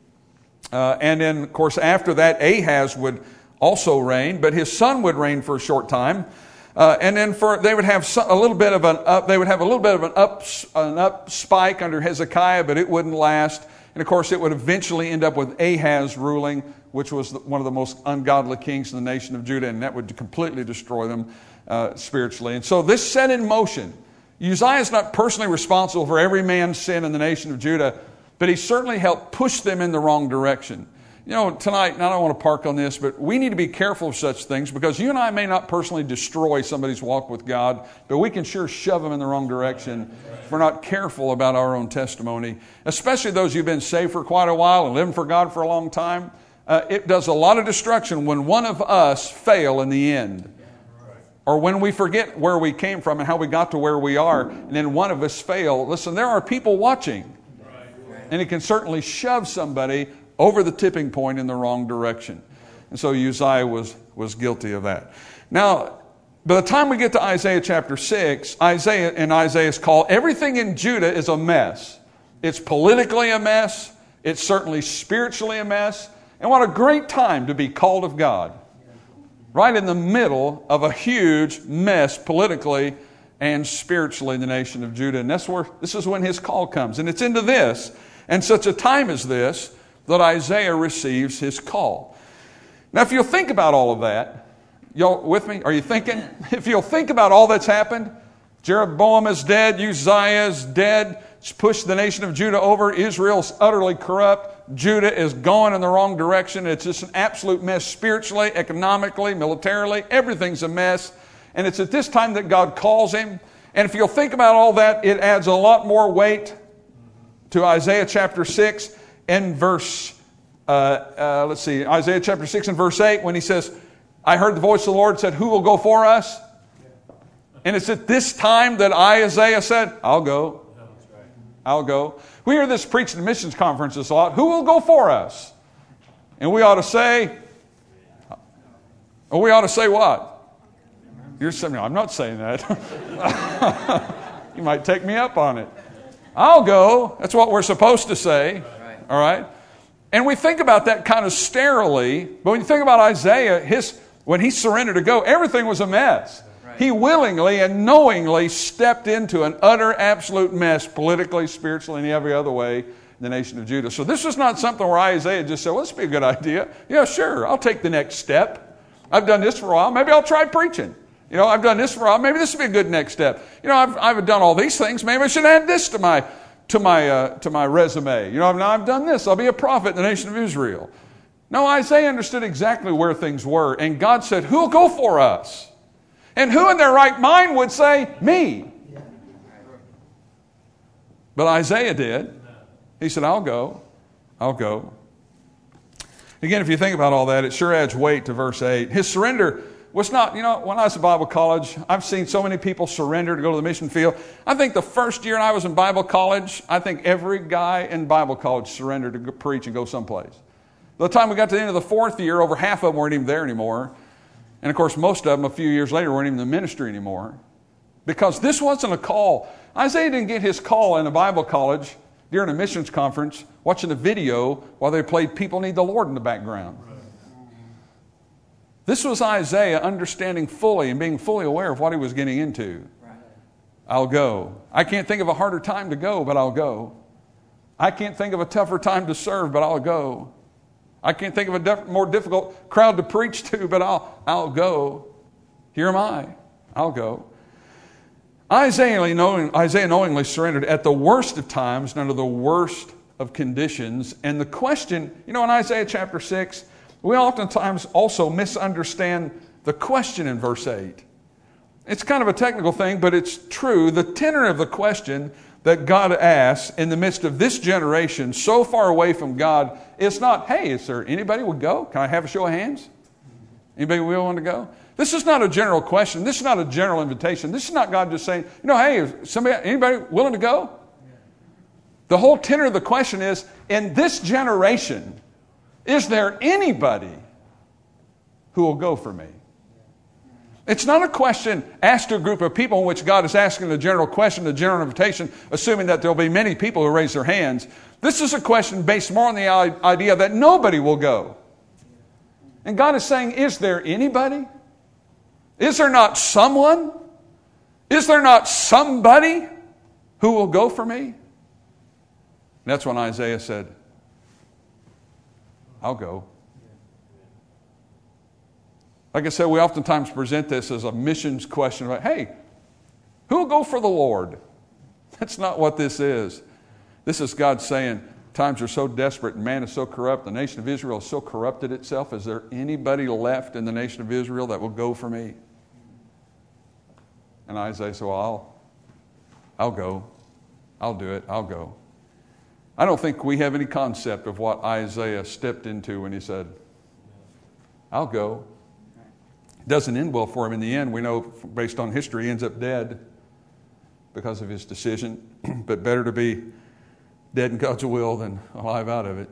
And then, of course, after that, Ahaz would also reign, but his son would reign for a short time. And then they would have a little bit of an up spike under Hezekiah, but it wouldn't last. And of course, it would eventually end up with Ahaz ruling, which was one of the most ungodly kings in the nation of Judah, and that would completely destroy them spiritually. And so this set in motion. Uzziah is not personally responsible for every man's sin in the nation of Judah, but he certainly helped push them in the wrong direction. You know, tonight, and I don't want to park on this, but we need to be careful of such things because you and I may not personally destroy somebody's walk with God, but we can sure shove them in the wrong direction if we're not careful about our own testimony, especially those who've been saved for quite a while and living for God for a long time. It does a lot of destruction when one of us fail in the end. Or when we forget where we came from and how we got to where we are, and then one of us fail. Listen, there are people watching. And it can certainly shove somebody over the tipping point in the wrong direction. And so Uzziah was guilty of that. Now, by the time we get to Isaiah chapter 6, Isaiah's call, everything in Judah is a mess. It's politically a mess. It's certainly spiritually a mess. And what a great time to be called of God. Right in the middle of a huge mess politically and spiritually in the nation of Judah. And this is when his call comes. And it's into this, and such a time as this, that Isaiah receives his call. Now, if you'll think about all of that, y'all with me? Are you thinking? If you'll think about all that's happened, Jeroboam is dead, Uzziah is dead, it's pushed the nation of Judah over, Israel's utterly corrupt, Judah is going in the wrong direction. It's just an absolute mess spiritually, economically, militarily. Everything's a mess. And it's at this time that God calls him. And if you'll think about all that, it adds a lot more weight to Isaiah chapter 6 and verse, Isaiah chapter 6 and verse 8 when he says, I heard the voice of the Lord said, who will go for us? And it's at this time that Isaiah said, I'll go. I'll go. We hear this preached in missions conferences a lot. Who will go for us? And we ought to say, what? You're saying, I'm not saying that. You might take me up on it. I'll go. That's what we're supposed to say. All right? And we think about that kind of sterilely, but when you think about Isaiah, when he surrendered to go, everything was a mess. Right. He willingly and knowingly stepped into an utter, absolute mess, politically, spiritually, and every other way in the nation of Judah. So this was not something where Isaiah just said, well, this would be a good idea. Yeah, sure, I'll take the next step. I've done this for a while. Maybe I'll try preaching. I've done this for a while. Maybe this would be a good next step. I've done all these things. Maybe I should add this to my resume. I've done this. I'll be a prophet in the nation of Israel. No, Isaiah understood exactly where things were. And God said, who'll go for us? And who in their right mind would say, me? But Isaiah did. He said, I'll go. I'll go. Again, if you think about all that, it sure adds weight to verse 8. His surrender was not, when I was at Bible college, I've seen so many people surrender to go to the mission field. I think the first year I was in Bible college, I think every guy in Bible college surrendered to go preach and go someplace. By the time we got to the end of the fourth year, over half of them weren't even there anymore. And of course, most of them a few years later weren't even in the ministry anymore. Because this wasn't a call. Isaiah didn't get his call in a Bible college during a missions conference watching a video while they played People Need the Lord in the background. This was Isaiah understanding fully and being fully aware of what he was getting into. Right. I'll go. I can't think of a harder time to go, but I'll go. I can't think of a tougher time to serve, but I'll go. I can't think of a more difficult crowd to preach to, but I'll go. Here am I. I'll go. Isaiah knowingly surrendered at the worst of times and under the worst of conditions. And the question, in Isaiah chapter 6, we oftentimes also misunderstand the question in verse 8. It's kind of a technical thing, but it's true. The tenor of the question that God asks in the midst of this generation so far away from God is not, hey, is there anybody would go? Can I have a show of hands? Anybody willing to go? This is not a general question. This is not a general invitation. This is not God just saying, hey, is anybody willing to go? The whole tenor of the question is, in this generation, is there anybody who will go for me? It's not a question asked to a group of people in which God is asking the general question, the general invitation, assuming that there will be many people who raise their hands. This is a question based more on the idea that nobody will go. And God is saying, is there anybody? Is there not someone? Is there not somebody who will go for me? And that's when Isaiah said, I'll go. Like I said, we oftentimes present this as a missions question. Like, hey, who will go for the Lord? That's not what this is. This is God saying, times are so desperate and man is so corrupt. The nation of Israel has so corrupted itself. Is there anybody left in the nation of Israel that will go for me? And Isaiah said, well, I'll go. I'll do it. I'll go. I don't think we have any concept of what Isaiah stepped into when he said, I'll go. It doesn't end well for him in the end. We know based on history he ends up dead because of his decision. But better to be dead in God's will than alive out of it.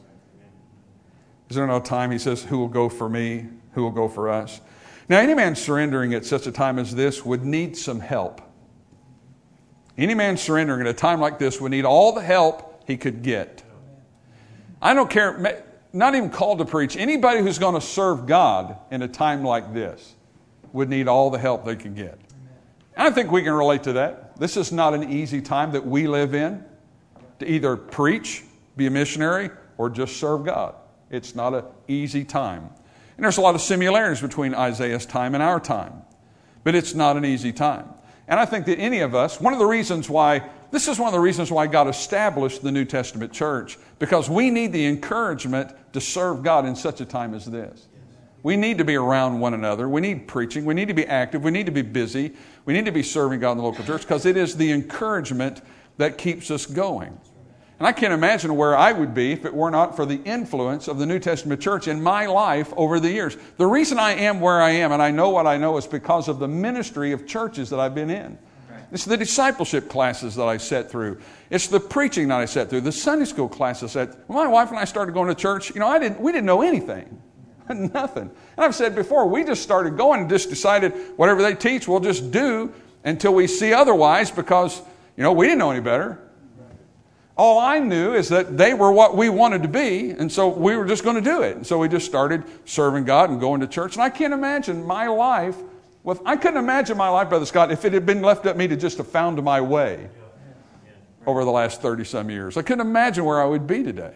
Is there no time, he says, who will go for me? Who will go for us? Now, any man surrendering at such a time as this would need some help. Any man surrendering at a time like this would need all the help he could get. I don't care, not even called to preach. Anybody who's going to serve God in a time like this would need all the help they can get. And I think we can relate to that. This is not an easy time that we live in to either preach, be a missionary, or just serve God. It's not an easy time. And there's a lot of similarities between Isaiah's time and our time. But it's not an easy time. And I think that any of us, this is one of the reasons why God established the New Testament church, because we need the encouragement to serve God in such a time as this. We need to be around one another. We need preaching. We need to be active. We need to be busy. We need to be serving God in the local church because it is the encouragement that keeps us going. And I can't imagine where I would be if it were not for the influence of the New Testament church in my life over the years. The reason I am where I am and I know what I know is because of the ministry of churches that I've been in. It's the discipleship classes that I sat through. It's the preaching that I sat through. The Sunday school classes that my wife and I started going to church. We didn't know anything. Nothing. And I've said before, we just started going and just decided whatever they teach, we'll just do until we see otherwise because, we didn't know any better. All I knew is that they were what we wanted to be, and so we were just going to do it. And so we just started serving God and going to church. And I can't imagine my life, I couldn't imagine my life, Brother Scott, if it had been left up me to just have found my way over the last 30-some years. I couldn't imagine where I would be today.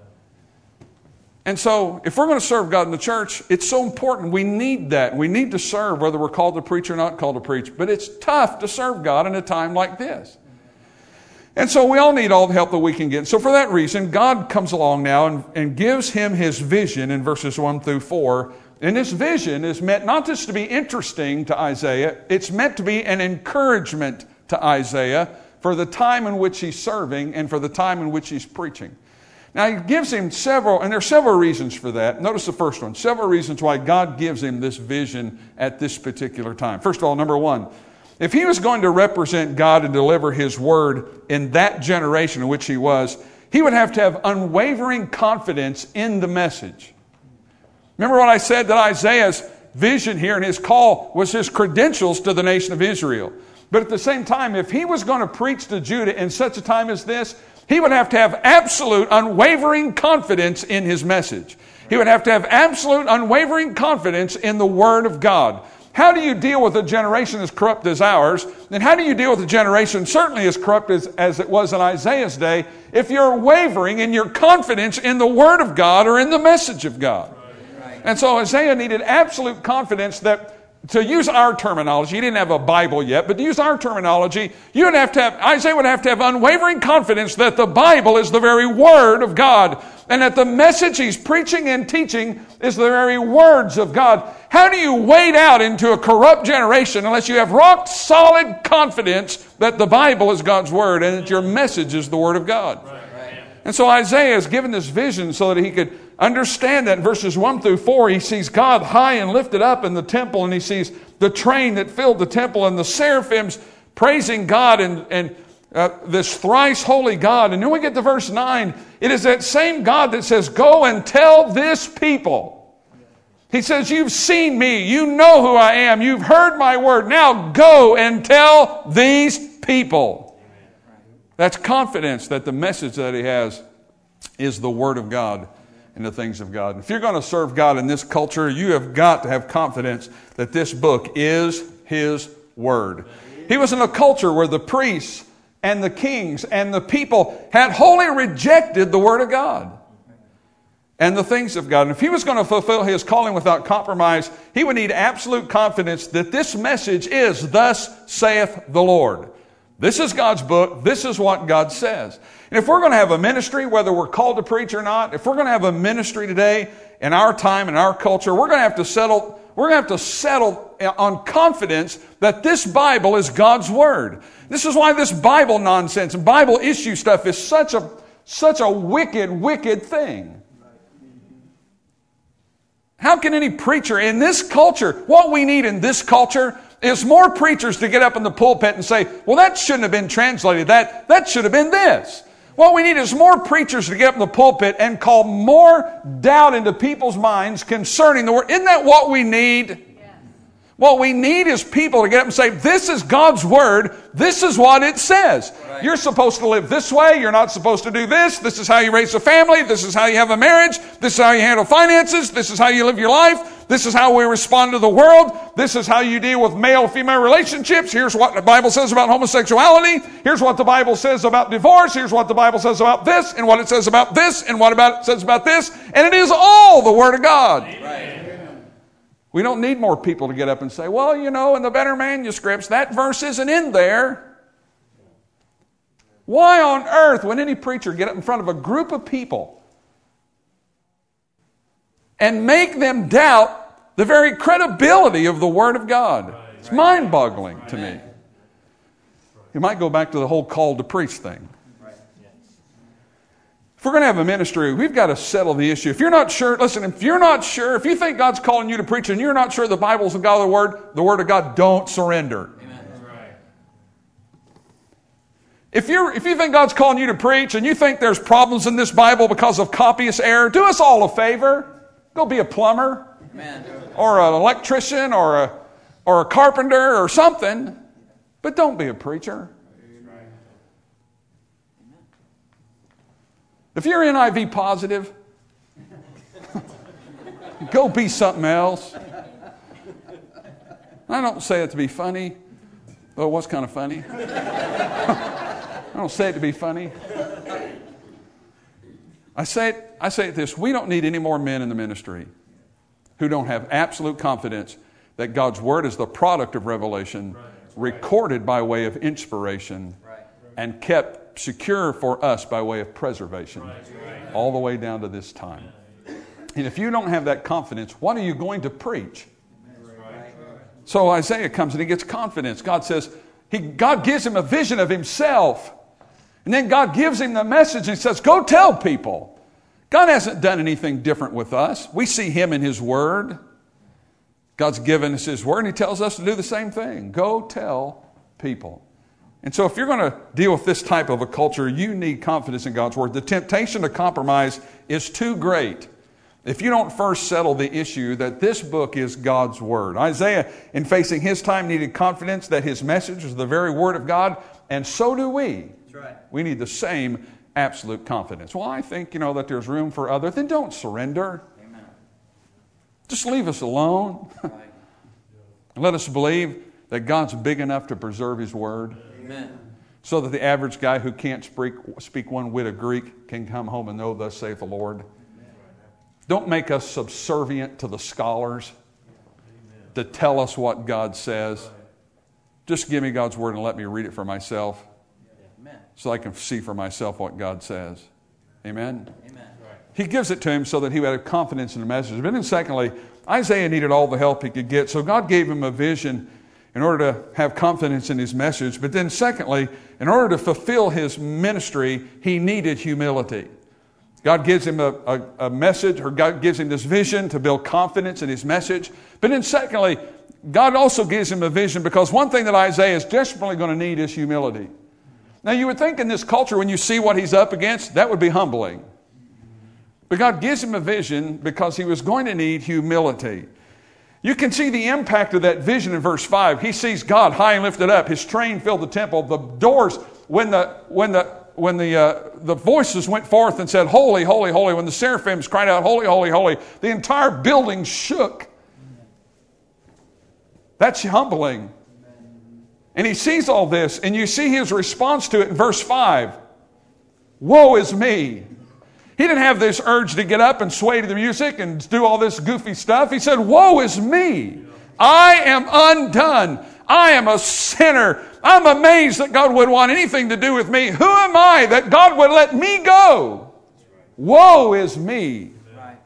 And so if we're going to serve God in the church, it's so important. We need that. We need to serve whether we're called to preach or not called to preach. But it's tough to serve God in a time like this. And so we all need all the help that we can get. So for that reason, God comes along now and gives him his vision in verses 1 through 4. And this vision is meant not just to be interesting to Isaiah, it's meant to be an encouragement to Isaiah for the time in which he's serving and for the time in which he's preaching. Now he gives him several, and there are several reasons for that. Notice the first one, several reasons why God gives him this vision at this particular time. First of all, number one, if he was going to represent God and deliver his word in that generation in which he was, he would have to have unwavering confidence in the message. Remember what I said, that Isaiah's vision here and his call was his credentials to the nation of Israel. But at the same time, if he was going to preach to Judah in such a time as this, he would have to have absolute unwavering confidence in his message. He would have to have absolute unwavering confidence in the Word of God. How do you deal with a generation as corrupt as ours? And how do you deal with a generation certainly as corrupt as it was in Isaiah's day if you're wavering in your confidence in the Word of God or in the message of God? Right. And so Isaiah needed absolute confidence that, to use our terminology, he didn't have a Bible yet, but to use our terminology, Isaiah would have to have unwavering confidence that the Bible is the very Word of God and that the message he's preaching and teaching is the very words of God. How do you wade out into a corrupt generation unless you have rock solid confidence that the Bible is God's Word and that your message is the Word of God? Right. And so Isaiah is given this vision so that he could understand that in verses 1 through 4, he sees God high and lifted up in the temple, and he sees the train that filled the temple and the seraphims praising God and this thrice holy God. And then we get to verse 9. It is that same God that says, go and tell this people. He says, you've seen me. You know who I am. You've heard my word. Now go and tell these people. That's confidence that the message that he has is the Word of God and the things of God. If you're going to serve God in this culture, you have got to have confidence that this book is His Word. He was in a culture where the priests and the kings and the people had wholly rejected the Word of God and the things of God. And if he was going to fulfill his calling without compromise, he would need absolute confidence that this message is, thus saith the Lord. This is God's book. This is what God says. And if we're going to have a ministry, whether we're called to preach or not, if we're going to have a ministry today in our time, in our culture, we're going to have to settle on confidence that this Bible is God's Word. This is why this Bible nonsense and Bible issue stuff is such a wicked, wicked thing. How can any preacher in this culture, what we need in this culture is more preachers to get up in the pulpit and say, well, that shouldn't have been translated. That should have been this. What we need is more preachers to get up in the pulpit and call more doubt into people's minds concerning the Word. Isn't that what we need? Yes. What we need is people to get up and say, this is God's Word. This is what it says. Right. You're supposed to live this way. You're not supposed to do this. This is how you raise a family. This is how you have a marriage. This is how you handle finances. This is how you live your life. This is how we respond to the world. This is how you deal with male-female relationships. Here's what the Bible says about homosexuality. Here's what the Bible says about divorce. Here's what the Bible says about this, and what it says about this, and what it says about this. And it is all the Word of God. Right. We don't need more people to get up and say, well, you know, in the better manuscripts, that verse isn't in there. Why on earth would any preacher get up in front of a group of people and make them doubt the very credibility of the Word of God? It's mind-boggling to me. You might go back to the whole call to preach thing. If we're going to have a ministry, we've got to settle the issue. If you're not sure, listen, if you're not sure, if you think God's calling you to preach and you're not sure the Bible's the Word of God, don't surrender. Amen. That's right. If you think God's calling you to preach and you think there's problems in this Bible because of copyist error, do us all a favor. Go be a plumber. Amen. Or an electrician or a carpenter or something. But don't be a preacher. If you're NIV positive, go be something else. I don't say it to be funny, though it was kind of funny. I don't say it to be funny. I say it this: we don't need any more men in the ministry who don't have absolute confidence that God's Word is the product of revelation, recorded by way of inspiration, and kept secure for us by way of preservation, all the way down to this time. And if you don't have that confidence, what are you going to preach? So Isaiah comes and he gets confidence. God says, God gives him a vision of himself. And then God gives him the message and he says, go tell people. God hasn't done anything different with us. We see him in his word. God's given us his word and he tells us to do the same thing. Go tell people. And so if you're going to deal with this type of a culture, you need confidence in God's word. The temptation to compromise is too great if you don't first settle the issue that this book is God's word. Isaiah, in facing his time, needed confidence that his message was the very word of God, and so do we. That's right. We need the same absolute confidence. Well, I think, that there's room for others. Then don't surrender. Amen. Just leave us alone. Right. And let us believe that God's big enough to preserve his word. Amen. So that the average guy who can't speak one whit of Greek can come home and know, thus saith the Lord. Don't make us subservient to the scholars to tell us what God says. Just give me God's word and let me read it for myself so I can see for myself what God says. Amen? Amen. He gives it to him so that he would have confidence in the message. But then secondly, Isaiah needed all the help he could get. So God gave him a vision in order to have confidence in his message. But then secondly, in order to fulfill his ministry, he needed humility. God gives him a message, or God gives him this vision to build confidence in his message. But then secondly, God also gives him a vision because one thing that Isaiah is desperately going to need is humility. Now you would think in this culture when you see what he's up against, that would be humbling. But God gives him a vision because he was going to need humility. You can see the impact of that vision in verse 5. He sees God high and lifted up. His train filled the temple. The doors, when the voices went forth and said, holy, holy, holy, when the seraphims cried out, holy, holy, holy, the entire building shook. That's humbling. And he sees all this, and you see his response to it in verse 5. Woe is me. He didn't have this urge to get up and sway to the music and do all this goofy stuff. He said, woe is me. I am undone. I am a sinner. I'm amazed that God would want anything to do with me. Who am I that God would let me go? Woe is me. Right.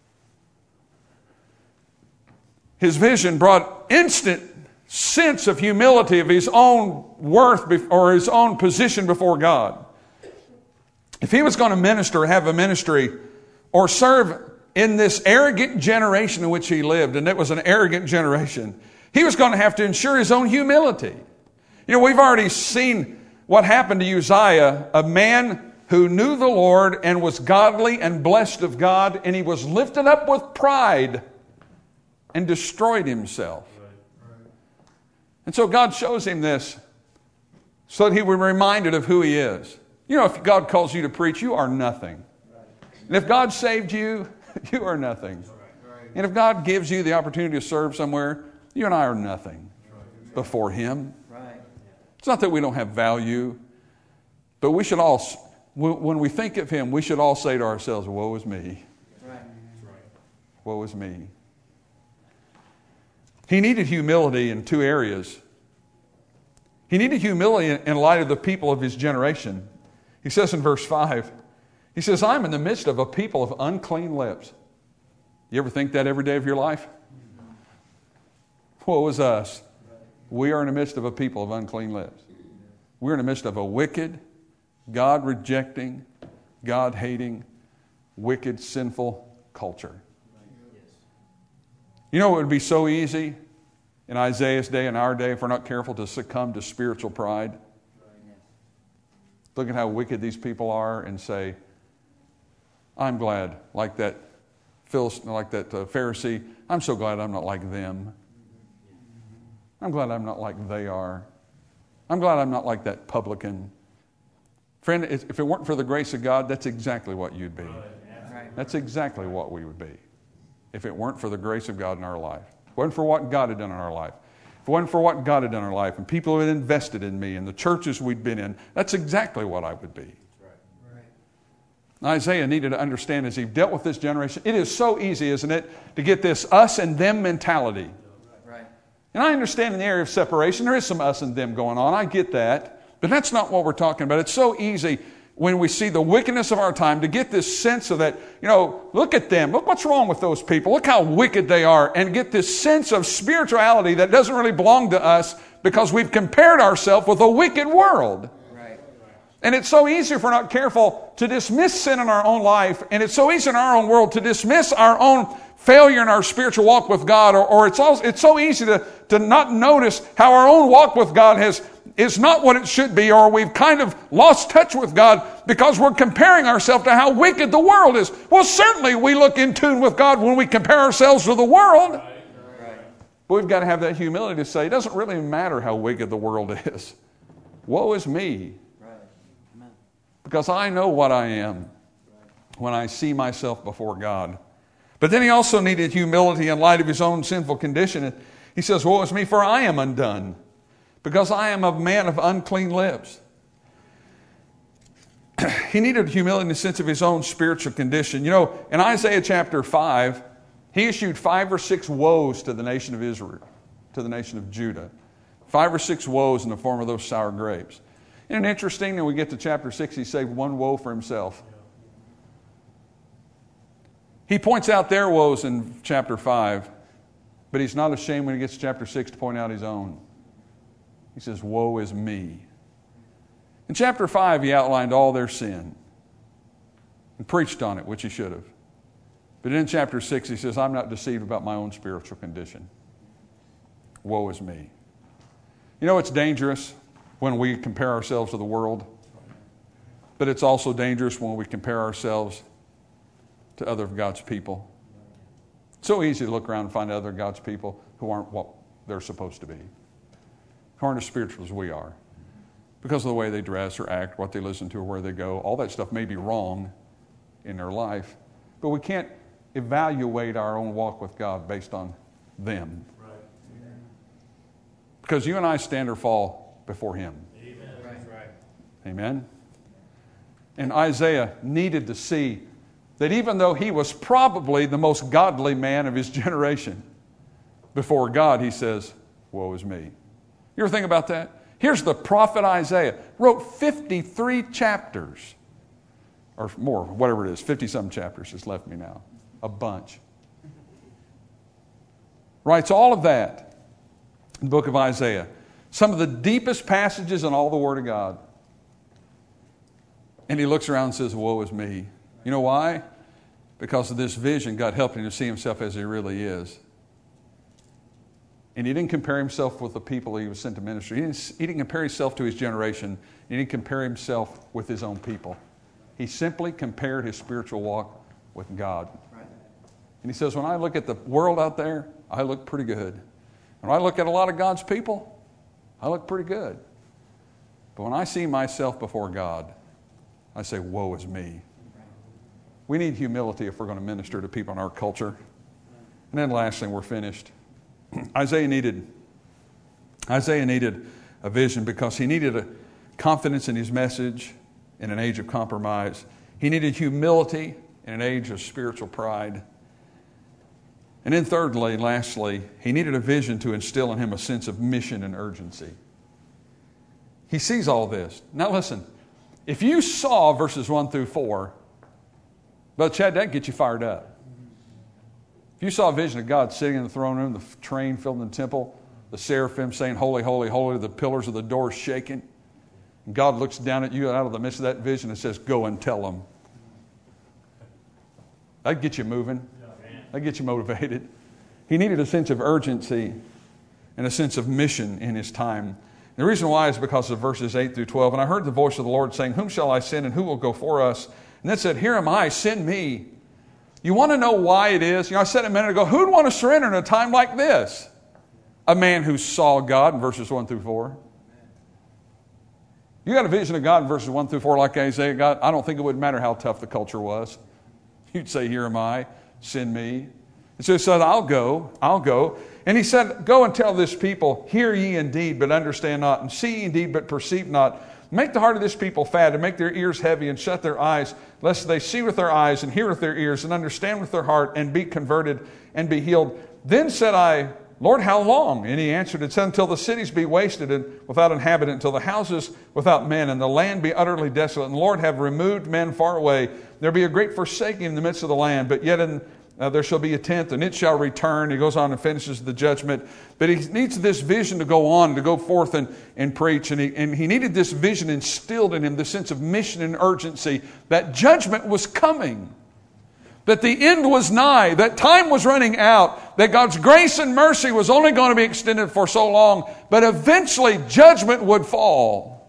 His vision brought instant sense of humility of his own worth or his own position before God. If he was going to minister, have a ministry, or serve in this arrogant generation in which he lived, and it was an arrogant generation, he was going to have to ensure his own humility. We've already seen what happened to Uzziah, a man who knew the Lord and was godly and blessed of God, and he was lifted up with pride and destroyed himself. And so God shows him this so that he would be reminded of who he is. If God calls you to preach, you are nothing. And if God saved you, you are nothing. And if God gives you the opportunity to serve somewhere, you and I are nothing before him. It's not that we don't have value, but we should all, when we think of him, we should all say to ourselves, woe is me. Woe is me. He needed humility in two areas. He needed humility in light of the people of his generation. He says in verse 5, he says, I'm in the midst of a people of unclean lips. You ever think that every day of your life? Woe is us. We are in the midst of a people of unclean lips. We're in the midst of a wicked, God-rejecting, God-hating, wicked, sinful culture. You know, it would be so easy in Isaiah's day and our day, if we're not careful, to succumb to spiritual pride. Look at how wicked these people are and say, I'm glad, like that Pharisee, I'm so glad I'm not like them. I'm glad I'm not like they are. I'm glad I'm not like that publican. Friend, if it weren't for the grace of God, that's exactly what you'd be. That's exactly what we would be if it weren't for the grace of God in our life. If it wasn't for what God had done in our life. If it wasn't for what God had done in our life and people who had invested in me and the churches we'd been in, that's exactly what I would be. Isaiah needed to understand as he dealt with this generation, it is so easy, isn't it, to get this us and them mentality. Right. And I understand in the area of separation, there is some us and them going on. I get that. But that's not what we're talking about. It's so easy when we see the wickedness of our time to get this sense of that, look at them. Look what's wrong with those people. Look how wicked they are. And get this sense of spirituality that doesn't really belong to us because we've compared ourselves with a wicked world. And it's so easy if we're not careful to dismiss sin in our own life, and it's so easy in our own world to dismiss our own failure in our spiritual walk with God, or it's so easy to not notice how our own walk with God is not what it should be, or we've kind of lost touch with God because we're comparing ourselves to how wicked the world is. Well, certainly we look in tune with God when we compare ourselves to the world. But we've got to have that humility to say, it doesn't really matter how wicked the world is. Woe is me. Because I know what I am when I see myself before God. But then he also needed humility in light of his own sinful condition. He says, woe is me, for I am undone, because I am a man of unclean lips. He needed humility in the sense of his own spiritual condition. In Isaiah chapter 5, he issued 5 or 6 woes to the nation of Israel, to the nation of Judah. 5 or 6 woes in the form of those sour grapes. Isn't it interesting that we get to chapter 6, he saved one woe for himself? He points out their woes in chapter 5, but he's not ashamed when he gets to chapter 6 to point out his own. He says, woe is me. In chapter 5, he outlined all their sin and preached on it, which he should have. But in chapter 6, he says, I'm not deceived about my own spiritual condition. Woe is me. It's dangerous when we compare ourselves to the world, but it's also dangerous when we compare ourselves to other of God's people. It's so easy to look around and find other God's people who aren't what they're supposed to be, who aren't as spiritual as we are, because of the way they dress or act, what they listen to, or where they go. All that stuff may be wrong in their life, but we can't evaluate our own walk with God based on them. Because you and I stand or fall before Him. Amen. And Isaiah needed to see that even though he was probably the most godly man of his generation, before God, he says, woe is me. You ever think about that? Here's the prophet Isaiah, wrote 53 chapters, or more, whatever it is, 50-some chapters has left me now, a bunch. Writes all of that in the book of Isaiah. Some of the deepest passages in all the Word of God. And he looks around and says, woe is me. You know why? Because of this vision, God helped him to see himself as he really is. And he didn't compare himself with the people he was sent to minister. He didn't compare himself to his generation. He didn't compare himself with his own people. He simply compared his spiritual walk with God. And he says, when I look at the world out there, I look pretty good. When I look at a lot of God's people, I look pretty good. But when I see myself before God, I say, woe is me. We need humility if we're going to minister to people in our culture. And then lastly, we're finished. Isaiah needed a vision because he needed a confidence in his message in an age of compromise. He needed humility in an age of spiritual pride. And then thirdly, lastly, he needed a vision to instill in him a sense of mission and urgency. He sees all this. Now listen, if you saw verses 1 through 4, Brother Chad, that'd get you fired up. If you saw a vision of God sitting in the throne room, the train filling the temple, the seraphim saying, holy, holy, holy, the pillars of the doors shaking, and God looks down at you out of the midst of that vision and says, go and tell them That'd get you moving. That'd get you motivated. He needed a sense of urgency and a sense of mission in his time. The reason why is because of verses 8 through 12. And I heard the voice of the Lord saying, "Whom shall I send, and who will go for us?" And then said, "Here am I, send me." You want to know why it is? I said a minute ago, who'd want to surrender in a time like this? A man who saw God in verses 1 through 4. You got a vision of God in verses 1 through 4 like Isaiah got? I don't think it would matter how tough the culture was. You'd say, "Here am I, send me." And so he said, I'll go. And he said, "Go and tell this people, hear ye indeed, but understand not, and see ye indeed, but perceive not. Make the heart of this people fat, and make their ears heavy, and shut their eyes, lest they see with their eyes, and hear with their ears, and understand with their heart, and be converted, and be healed." Then said I, "Lord, how long?" And he answered and said, "Until the cities be wasted and without inhabitant, until the houses without men, and the land be utterly desolate. And the Lord have removed men far away. There be a great forsaking in the midst of the land, but yet there shall be a tenth, and it shall return." He goes on and finishes the judgment. But he needs this vision to go on, to go forth and preach. And he needed this vision instilled in him, the sense of mission and urgency, that judgment was coming, that the end was nigh, that time was running out, that God's grace and mercy was only going to be extended for so long, but eventually judgment would fall.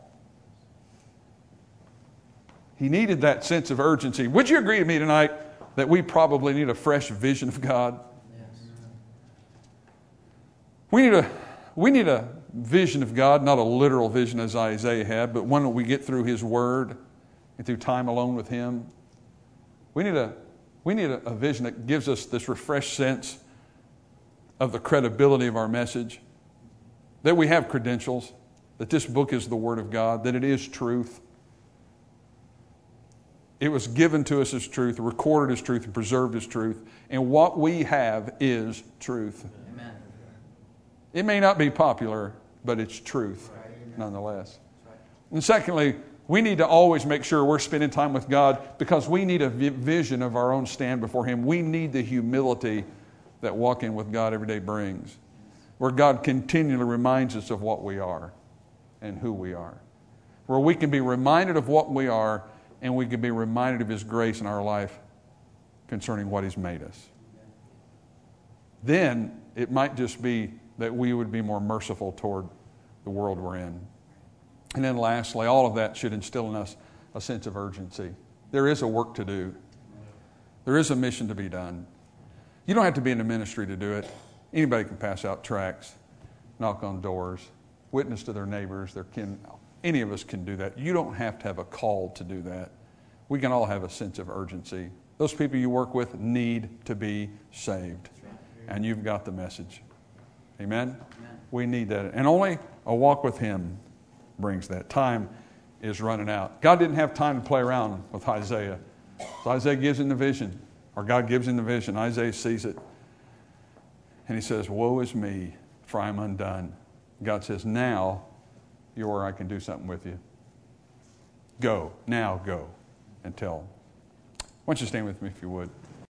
He needed that sense of urgency. Would you agree with me tonight that we probably need a fresh vision of God? Yes. We need a vision of God, not a literal vision as Isaiah had, but one that we get through His Word and through time alone with Him. We need a vision that gives us this refreshed sense of the credibility of our message, that we have credentials, that this book is the Word of God, that it is truth. It was given to us as truth, recorded as truth, and preserved as truth. And what we have is truth. Amen. It may not be popular, but it's truth nonetheless. And secondly, we need to always make sure we're spending time with God, because we need a vision of our own stand before Him. We need the humility that walking with God every day brings, where God continually reminds us of what we are and who we are, where we can be reminded of what we are, and we can be reminded of His grace in our life concerning what He's made us. Then it might just be that we would be more merciful toward the world we're in. And then lastly, all of that should instill in us a sense of urgency. There is a work to do. There is a mission to be done. You don't have to be in the ministry to do it. Anybody can pass out tracts, knock on doors, witness to their neighbors, their kin. Any of us can do that. You don't have to have a call to do that. We can all have a sense of urgency. Those people you work with need to be saved. And you've got the message. Amen? We need that. And only a walk with Him brings that. Time is running out. God didn't have time to play around with Isaiah. So Isaiah gives him the vision, or God gives him the vision. Isaiah sees it. And he says, "Woe is me, for I am undone." God says, "Now you're where I can do something with you. Go, now go and tell." Why don't you stand with me if you would.